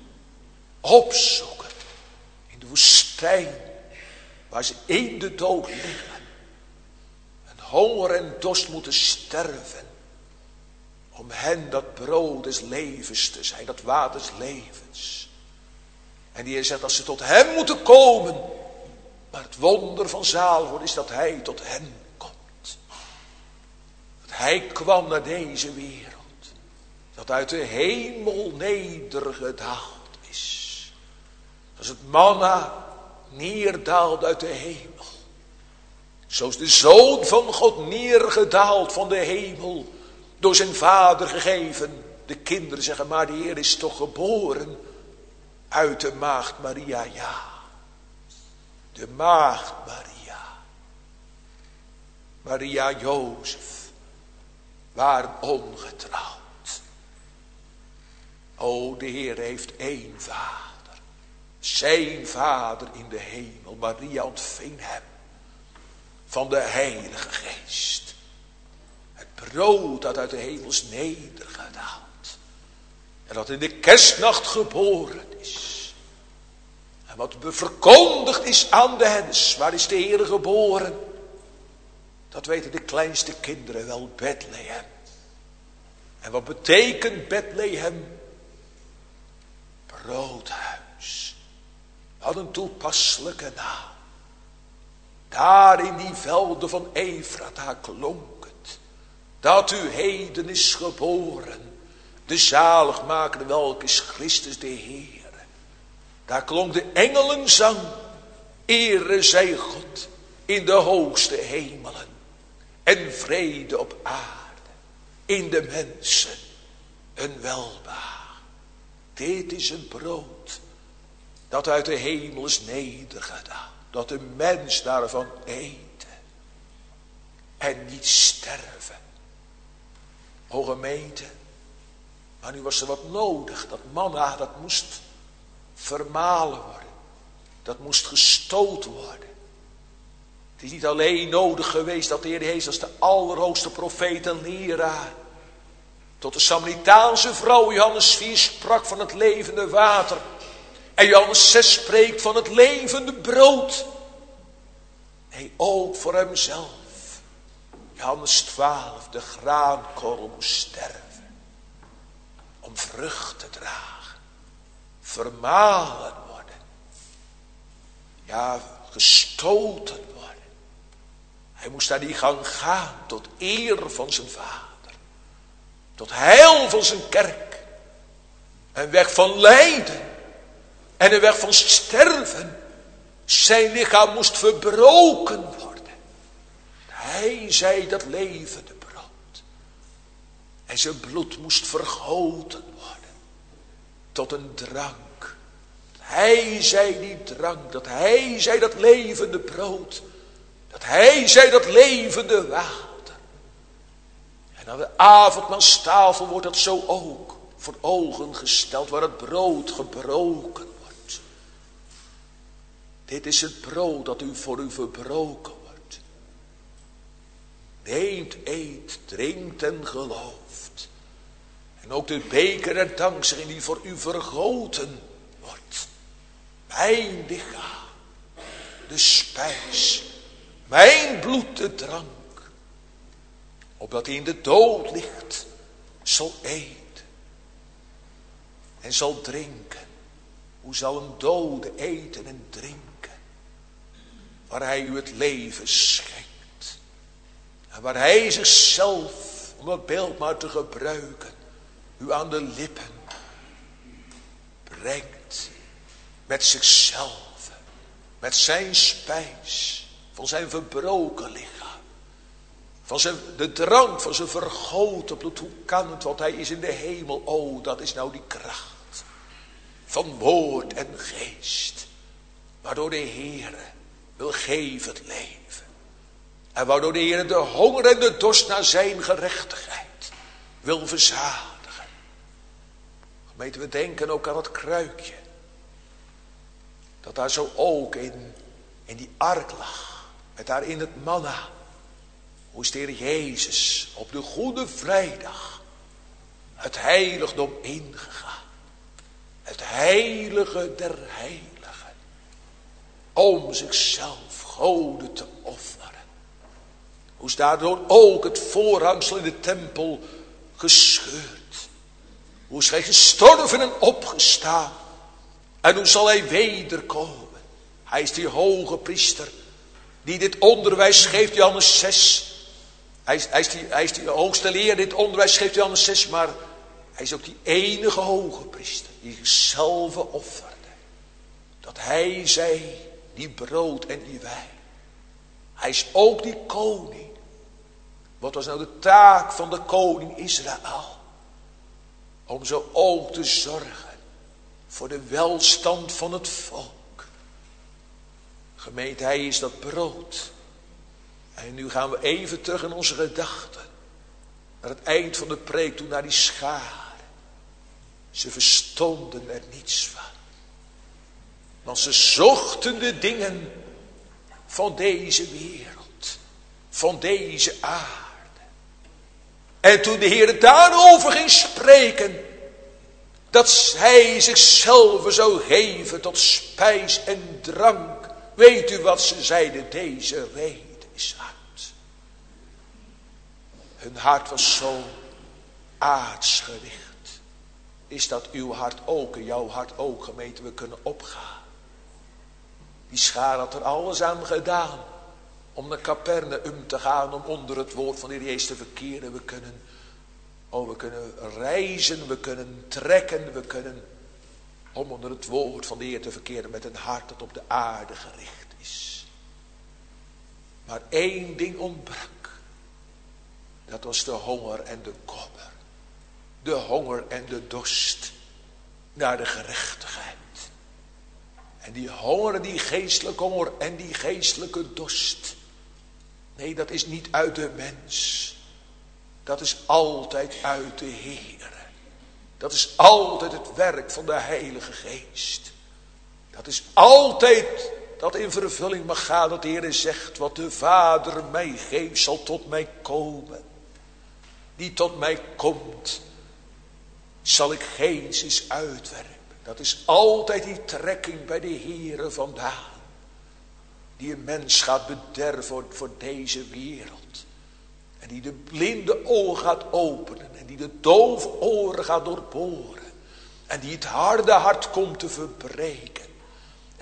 S2: opzoeken, in de woestijn, waar ze in de dood liggen. En honger en dorst moeten sterven, om hen dat brood des levens te zijn, dat water des levens. En die Heer zegt, als ze tot hem moeten komen, maar het wonder van zaligheid is dat hij tot hen komt. Dat hij kwam naar deze wereld, dat uit de hemel nedergedaald is. Als het manna neerdaalt uit de hemel, zo is de Zoon van God neergedaald van de hemel, door zijn Vader gegeven. De kinderen zeggen, maar de Heer is toch geboren uit de maagd Maria, ja. De maagd Maria. Maria Jozef waren ongetrouwd. O, de Heer heeft één Vader. Zijn Vader in de hemel. Maria ontving hem van de Heilige Geest. Het brood dat uit de hemel is nedergedaald. En dat in de kerstnacht geboren is. En wat verkondigd is aan de hens. Waar is de Heer geboren? Dat weten de kleinste kinderen wel, Bethlehem. En wat betekent Bethlehem? Broodhuis. Wat een toepasselijke naam. Daar in die velden van Efrata klonk het. Dat u heden is geboren. De zaligmaker, welke is Christus de Heer. Daar klonk de engelenzang. Ere zij God in de hoogste hemelen. En vrede op aarde. In de mensen een welbehagen. Dit is een brood dat uit de hemel is nedergedaald. Dat de mens daarvan eten. En niet sterven. O gemeente. Maar nu was er wat nodig. Dat manna, dat moest vermalen worden. Dat moest gestoten worden. Het is niet alleen nodig geweest dat de Heer Jezus als de allerhoogste profeet en leraar tot de Samaritaanse vrouw Johannes vier sprak van het levende water. En Johannes zes spreekt van het levende brood. Nee, ook voor hemzelf. Johannes twaalf, de graankorrel moest sterven. Om vrucht te dragen. Vermalen worden. ja, gestoten worden. Hij moest naar die gang gaan tot eer van zijn vader. Tot heil van zijn kerk. Een weg van lijden. En een weg van sterven. Zijn lichaam moest verbroken worden. Hij zei dat levende brood. En zijn bloed moest vergoten worden. Tot een drank. Hij zei die drank. Dat hij zei dat levende brood. Dat hij zei dat levende water. En aan de avondmaalstafel wordt dat zo ook voor ogen gesteld. Waar het brood gebroken wordt. Dit is het brood dat u voor u verbroken wordt. Neemt, eet, drinkt en gelooft. En ook de beker der dankzegging die voor u vergoten wordt. Mijn lichaam, de spijs, mijn bloed de drank. Opdat hij in de dood ligt, zal eten. En zal drinken. Hoe zal een dode eten en drinken? Waar hij u het leven schenkt. En waar hij zichzelf, om dat beeld maar te gebruiken, u aan de lippen brengt. Met zichzelf. Met zijn spijs. Van zijn verbroken lichaam. Van zijn, de drank van zijn vergoten bloed. Hoe kan het? Want hij is in de hemel. Oh, dat is nou die kracht. Van woord en geest. Waardoor de Heere wil geven het leven. En waardoor de Heer de honger en de dorst naar zijn gerechtigheid wil verzadigen. Gemeente, we denken ook aan het kruikje. Dat daar zo ook in, in die ark lag. Met daarin het manna. Hoe is de Heer Jezus op de Goede Vrijdag het heiligdom ingegaan. Het heilige der heiligen. Om zichzelf Gode te offeren. Hoe is daardoor ook het voorhangsel in de tempel gescheurd. Hoe is hij gestorven en opgestaan. En hoe zal hij wederkomen. Hij is die hoge priester. Die dit onderwijs geeft, Johannes zes. Hij is, hij is, die, hij is die hoogste leer, dit onderwijs geeft, Johannes zes. Maar hij is ook die enige hoge priester. Die zichzelf offerde. Dat hij zei, die brood en die wijn. Hij is ook die koning. Wat was nou de taak van de koning Israël? Om zo ook te zorgen voor de welstand van het volk. Gemeente, hij is dat brood. En nu gaan we even terug in onze gedachten. Naar het eind van de preek toe, naar die scharen. Ze verstonden er niets van. Want ze zochten de dingen van deze wereld. Van deze aarde. En toen de Heer daarover ging spreken. Dat hij zichzelf zou geven tot spijs en drank. Weet u wat ze zeiden? Deze reden is hard. Hun hart was zo aardsgericht. Is dat uw hart ook en jouw hart ook, gemeente? We kunnen opgaan. Die schaar had er alles aan gedaan. Om naar Capernaum te gaan. Om onder het woord van de Heer Jezus te verkeren. We kunnen, oh, we kunnen reizen. We kunnen trekken. We kunnen om onder het woord van de Heer te verkeren. Met een hart dat op de aarde gericht is. Maar één ding ontbrak. Dat was de honger en de kommer. De honger en de dorst. Naar de gerechtigheid. En die honger, die geestelijke honger en die geestelijke dorst. Nee, dat is niet uit de mens. Dat is altijd uit de Heer. Dat is altijd het werk van de Heilige Geest. Dat is altijd dat in vervulling mag gaan dat de Heer zegt. Wat de Vader mij geeft zal tot mij komen. Die tot mij komt zal ik geestjes uitwerpen. Dat is altijd die trekking bij de Heere vandaan. Die een mens gaat bederven voor, voor deze wereld. En die de blinde ogen gaat openen. En die de dove oren gaat doorboren. En die het harde hart komt te verbreken.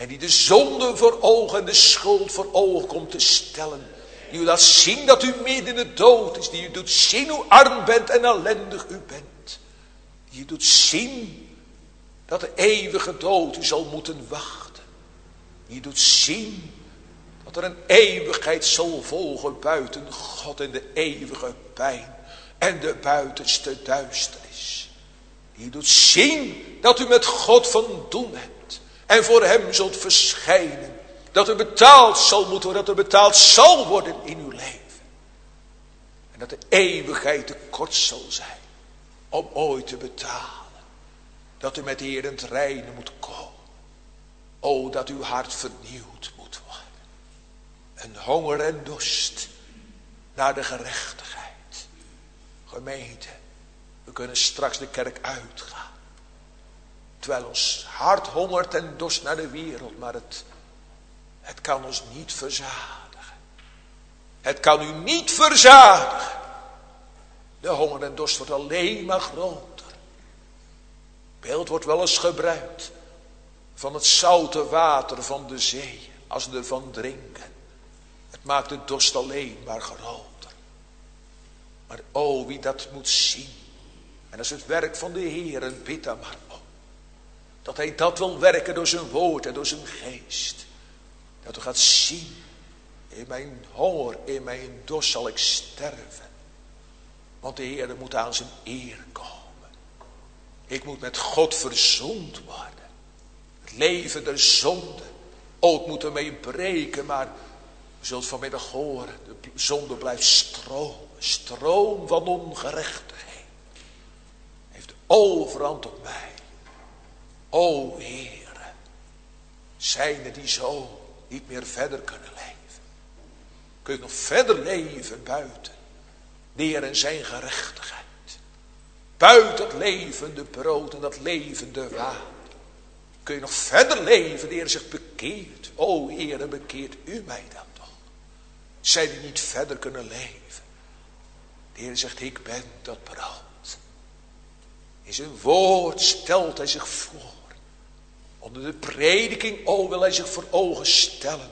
S2: En die de zonde voor ogen en de schuld voor ogen komt te stellen. Die u laat zien dat u midden in de dood is. Die u doet zien hoe arm bent en ellendig u bent. Die u doet zien dat de eeuwige dood u zal moeten wachten. Die u doet zien dat er een eeuwigheid zal volgen buiten God en de eeuwige pijn. En de buitenste duisternis. Die u doet zien dat u met God van doen hebt. En voor hem zult verschijnen. Dat er betaald zal moeten worden. Dat er betaald zal worden in uw leven. En dat de eeuwigheid te kort zal zijn. Om ooit te betalen. Dat u met de Heer in het reine moet komen. O, dat uw hart vernieuwd moet worden. Een honger en dorst. Naar de gerechtigheid. Gemeente. We kunnen straks de kerk uitgaan. Terwijl ons hart hongert en dorst naar de wereld. Maar het, het kan ons niet verzadigen. Het kan u niet verzadigen. De honger en dorst wordt alleen maar groter. Beeld wordt wel eens gebruikt. Van het zoute water van de zee. Als we ervan drinken. Het maakt de dorst alleen maar groter. Maar o, wie dat moet zien. En dat is het werk van de Heer. En bid daar maar om. Dat hij dat wil werken door zijn woord en door zijn geest. Dat u gaat zien. In mijn honger, in mijn dorst zal ik sterven. Want de Heer moet aan zijn eer komen. Ik moet met God verzoend worden. Het leven der zonde. O, het moet ermee breken. Maar u zult vanmiddag horen. De zonde blijft stromen. Stroom van ongerechtigheid. Heeft de overhand op mij. O Heere, zijn er die zo niet meer verder kunnen leven? Kun je nog verder leven buiten de Heer en zijn gerechtigheid? Buiten het levende brood en dat levende water. Kun je nog verder leven, de Heer zegt bekeerd. O Heere, bekeert u mij dan toch? Zij die niet verder kunnen leven. De Heer zegt, ik ben dat brood. In zijn woord stelt hij zich voor. Onder de prediking, o, wil hij zich voor ogen stellen.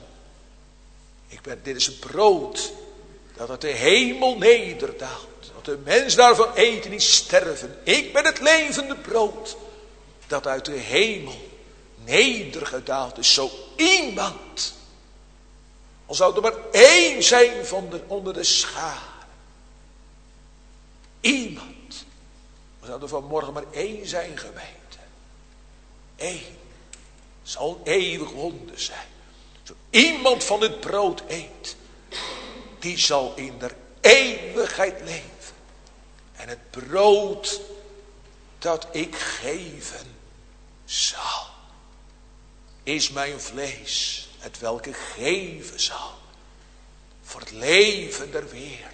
S2: Ik ben, dit is een brood dat uit de hemel nederdaalt. Dat de mens daarvan eten niet sterven. Ik ben het levende brood dat uit de hemel nedergedaald is. Zo iemand, al zou er maar één zijn van de, onder de schaar. Iemand, er zou er vanmorgen maar één zijn gemeente. Eén. Zal een eeuwig wonder zijn. Zo iemand van het brood eet. Die zal in der eeuwigheid leven. En het brood dat ik geven zal. Is mijn vlees. Het welke geven zal. Voor het leven der wereld.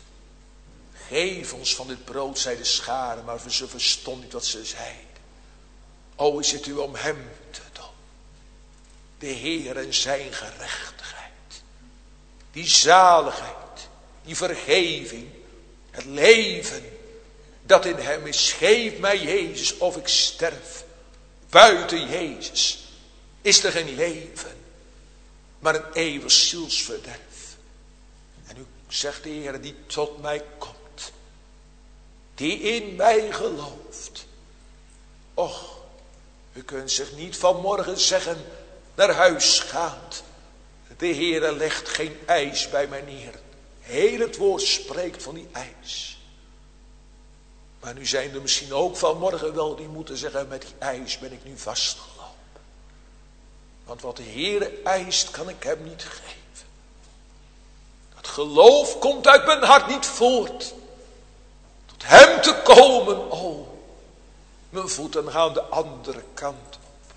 S2: Geef ons van dit brood, zei de scharen. Maar ze verstonden niet wat ze zeiden. O, is het u om hem te doen. De Heer en zijn gerechtigheid. Die zaligheid. Die vergeving. Het leven dat in hem is. Geef mij Jezus of ik sterf. Buiten Jezus is er geen leven. Maar een eeuwig zielsverderf. En u zegt de Heer die tot mij komt. Die in mij gelooft. Och. U kunt zich niet vanmorgen zeggen, naar huis gaand. De Heere legt geen ijs bij mij neer. Heel het woord spreekt van die ijs. Maar nu zijn er misschien ook vanmorgen wel die moeten zeggen, met die ijs ben ik nu vastgelopen. Want wat de Heere eist, kan ik hem niet geven. Dat geloof komt uit mijn hart niet voort. Tot hem te komen, oh. Mijn voeten gaan de andere kant op.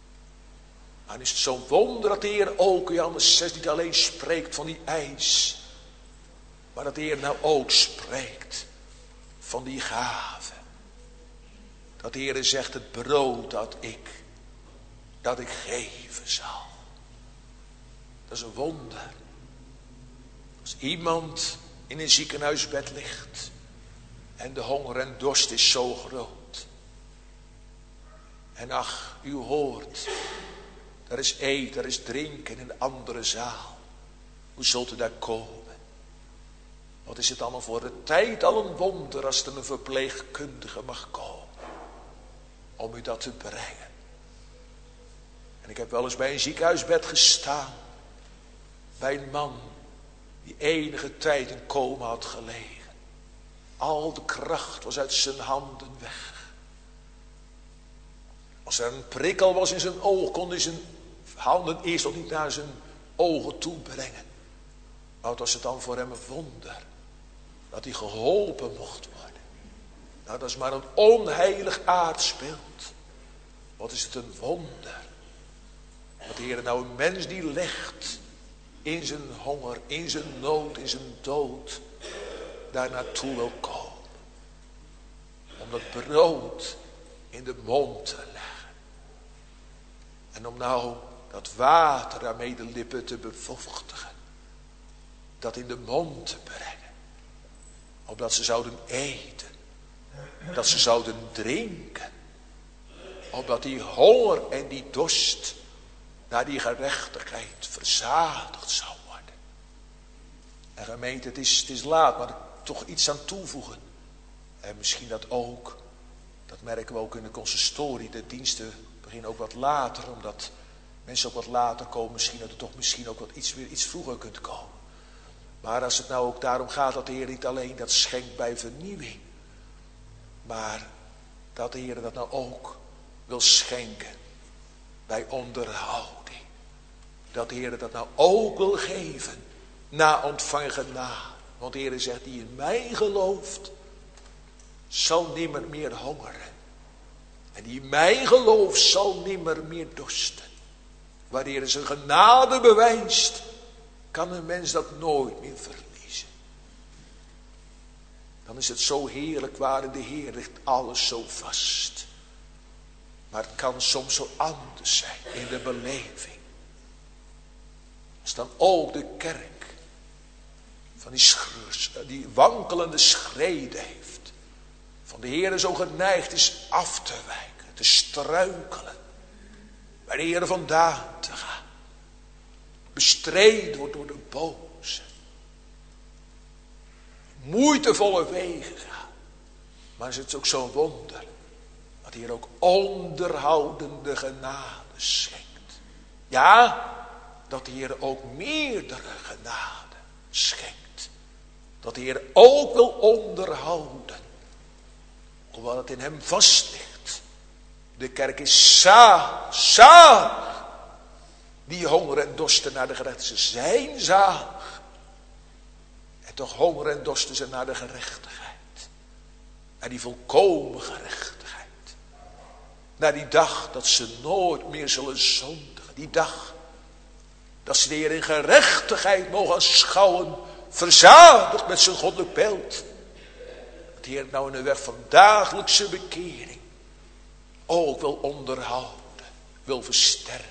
S2: Dan is het zo'n wonder dat de Heer ook, Johannes zes, niet alleen spreekt van die ijs. Maar dat de Heer nou ook spreekt van die gave. Dat de Heer zegt, het brood dat ik, dat ik geven zal. Dat is een wonder. Als iemand in een ziekenhuisbed ligt. En de honger en dorst is zo groot. En ach, u hoort Er is eten, er is drinken in een andere zaal. Hoe zult u daar komen? Wat is het allemaal voor de tijd al een wonder als er een verpleegkundige mag komen. Om u dat te brengen. En ik heb wel eens bij een ziekenhuisbed gestaan. Bij een man die enige tijd in coma had gelegen. Al de kracht was uit zijn handen weg. Als er een prikkel was in zijn oog, kon hij zijn handen eerst nog niet naar zijn ogen toe brengen. Maar het was het dan voor hem een wonder. Dat hij geholpen mocht worden. Nou, dat is maar een onheilig aardsbeeld. Wat is het een wonder. Dat de Heer nou een mens die ligt in zijn honger, in zijn nood, in zijn dood, daar naartoe wil komen. Om dat brood in de mond te leggen. En om nou dat water daarmee de lippen te bevochtigen. Dat in de mond te brengen. Opdat ze zouden eten. Dat ze zouden drinken. Opdat die honger en die dorst naar die gerechtigheid verzadigd zou worden. En gemeente, het is, het is laat, maar toch iets aan toevoegen. En misschien dat ook, dat merken we ook in de consistorie. De diensten beginnen ook wat later, omdat mensen ook wat later komen. Misschien dat er toch misschien ook wat iets, weer iets vroeger kunt komen. Maar als het nou ook daarom gaat dat de Heer niet alleen dat schenkt bij vernieuwing. Maar dat de Heer dat nou ook wil schenken bij onderhouding. Dat de Heer dat nou ook wil geven na ontvangen genade. Want de Heer zegt, die in mij gelooft, zal nimmer meer hongeren. En die in mij gelooft, zal nimmer meer dorsten. Waar de Heer zijn genade bewijst, kan een mens dat nooit meer verliezen. Dan is het zo heerlijk waar in de Heer ligt alles zo vast. Maar het kan soms zo anders zijn in de beleving. Als dan ook de kerk van die, sch- die wankelende schreden heeft. Van de Heer zo geneigd is af te wijken, te struikelen. Bij de Heer vandaan te gaan. Bestreden wordt door de boze. Moeitevolle wegen gaan. Maar is het ook zo'n wonder. Dat de Heer ook onderhoudende genade schenkt. Ja, dat de Heer ook meerdere genade schenkt. Dat de Heer ook wil onderhouden. Hoewel het in hem vast ligt. De kerk is zalig, zalig. Die honger en dorsten naar de gerechtigheid zijn zalig. En toch honger en dorsten ze naar de gerechtigheid. Naar die volkomen gerechtigheid. Naar die dag dat ze nooit meer zullen zondigen. Die dag dat ze de Heer in gerechtigheid mogen aanschouwen. Verzadigd met zijn goddelijk beeld. Dat de Heer nou in de weg van dagelijkse bekering ook wil onderhouden. Wil versterken.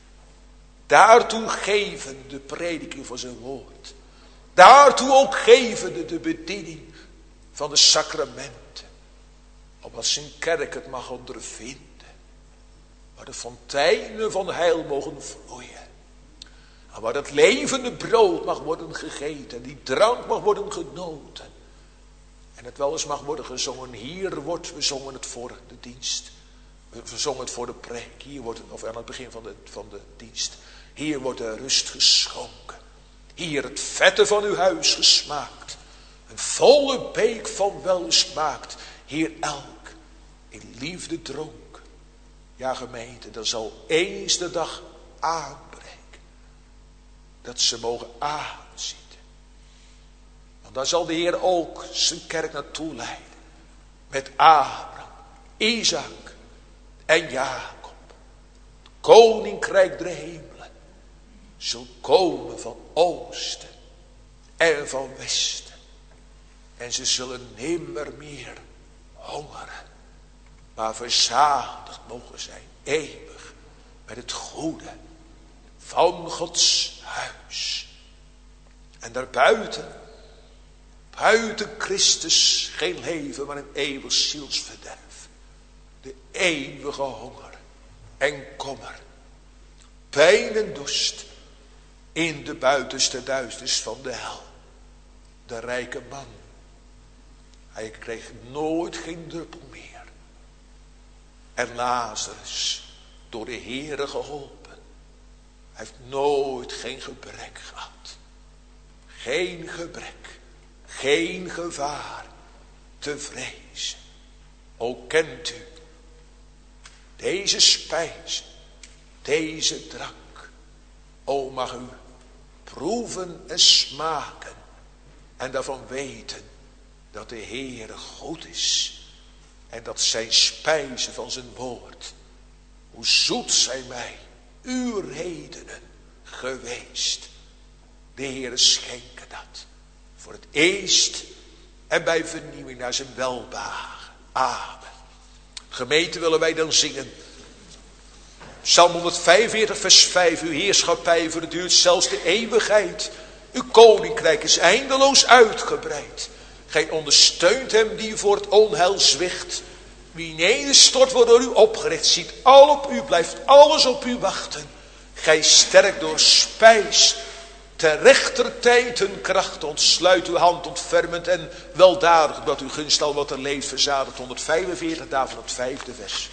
S2: Daartoe geven de prediking van zijn woord. Daartoe ook gevende de bediening van de sacramenten. Opdat zijn kerk het mag ondervinden. Waar de fonteinen van heil mogen vloeien. En waar het levende brood mag worden gegeten. Die drank mag worden genoten. En het wel eens mag worden gezongen. Hier wordt, we zongen het voor de dienst. We zongen het voor de preek. Hier wordt het, of aan het begin van de, van de dienst. Hier wordt de rust geschonken. Hier het vette van uw huis gesmaakt. Een volle beek van wellust maakt. Hier elk in liefde dronk. Ja gemeente, dan zal eens de dag aanbreken. Dat ze mogen aanzitten. Want daar zal de Heer ook zijn kerk naartoe leiden. Met Abraham, Isaac en Jacob. Het koninkrijk der hemelen. Zal komen van oosten en van westen. En ze zullen nimmer meer hongeren. Maar verzadigd mogen zijn eeuwig met het goede van Gods huis. En daarbuiten, buiten Christus geen leven maar een eeuwig zielsverderf. De eeuwige honger en kommer. pijn en dorst in de buitenste duisternis van de hel. De rijke man, hij kreeg nooit geen druppel meer. En Lazarus, door de Heere geholpen, hij heeft nooit geen gebrek gehad. Geen gebrek, geen gevaar te vrezen. Ook kent u deze spijs, deze drank. O, mag u proeven en smaken en daarvan weten dat de Heere goed is. En dat zijn spijzen van zijn woord, hoe zoet zijn mij uw redenen geweest. De Heere schenke dat voor het eerst en bij vernieuwing naar zijn welbehagen. Amen. Gemeente, willen wij dan zingen Psalm honderdvijfenveertig vers vijf. Uw heerschappij verduurt zelfs de eeuwigheid. Uw koninkrijk is eindeloos uitgebreid. Gij ondersteunt hem die voor het onheil zwicht. Wie nederstort wordt door u opgericht. Ziet al op u, blijft alles op u wachten. Gij sterk door spijs. Ter rechter tijd hun kracht ontsluit uw hand ontfermend en weldadig. Dat uw gunst al wat er leeft verzadigt. honderdvijfenveertig daarvan het vijfde vers.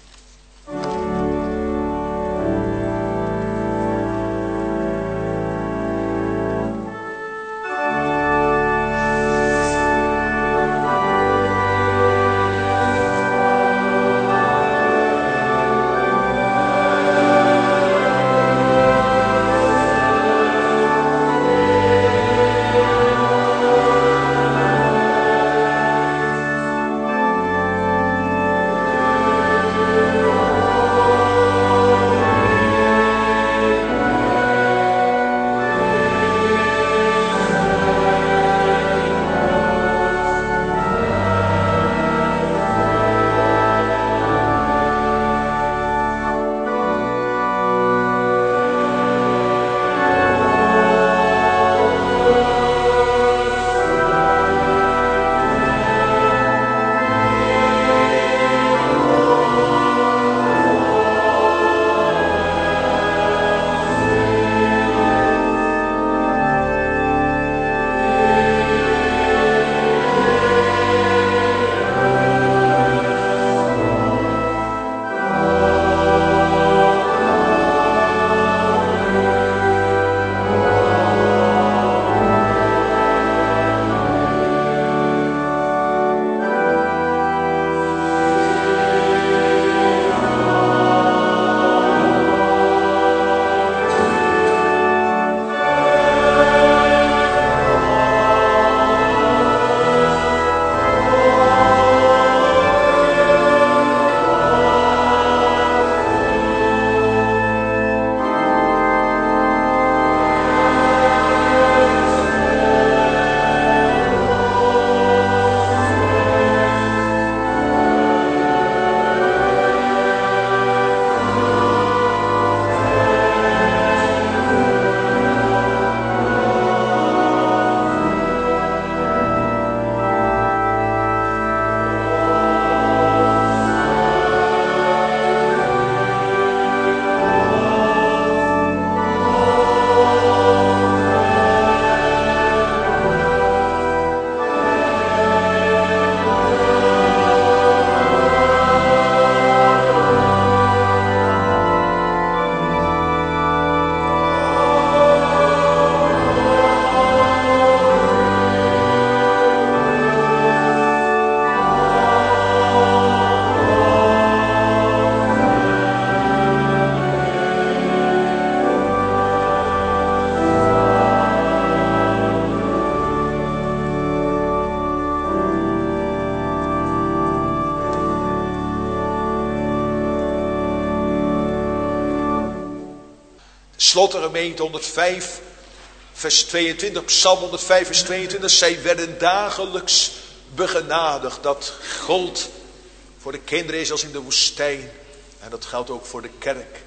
S2: Slotte gemeente honderdvijf vers tweeëntwintig, Psalm honderdvijf vers tweeëntwintig. Zij werden dagelijks begenadigd. Dat gold voor de kinderen is als in de woestijn. En dat geldt ook voor de kerk.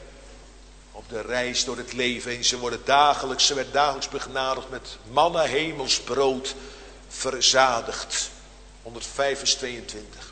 S2: Op de reis door het leven heen. Ze worden dagelijks, ze werd dagelijks begenadigd met manna hemels brood verzadigd. honderdvijf vers tweeëntwintig.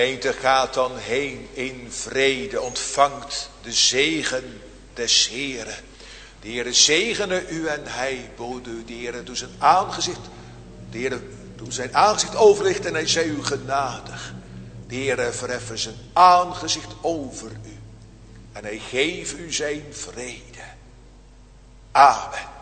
S2: gemeente gaat dan heen in vrede, ontvangt de zegen des Heren. De Heere zegene u en hij bode u. De Heere doet zijn aangezicht, de Heere doet zijn aangezicht overlichten en hij zij u genadig. De Heere verheffen zijn aangezicht over u en hij geeft u zijn vrede. Amen.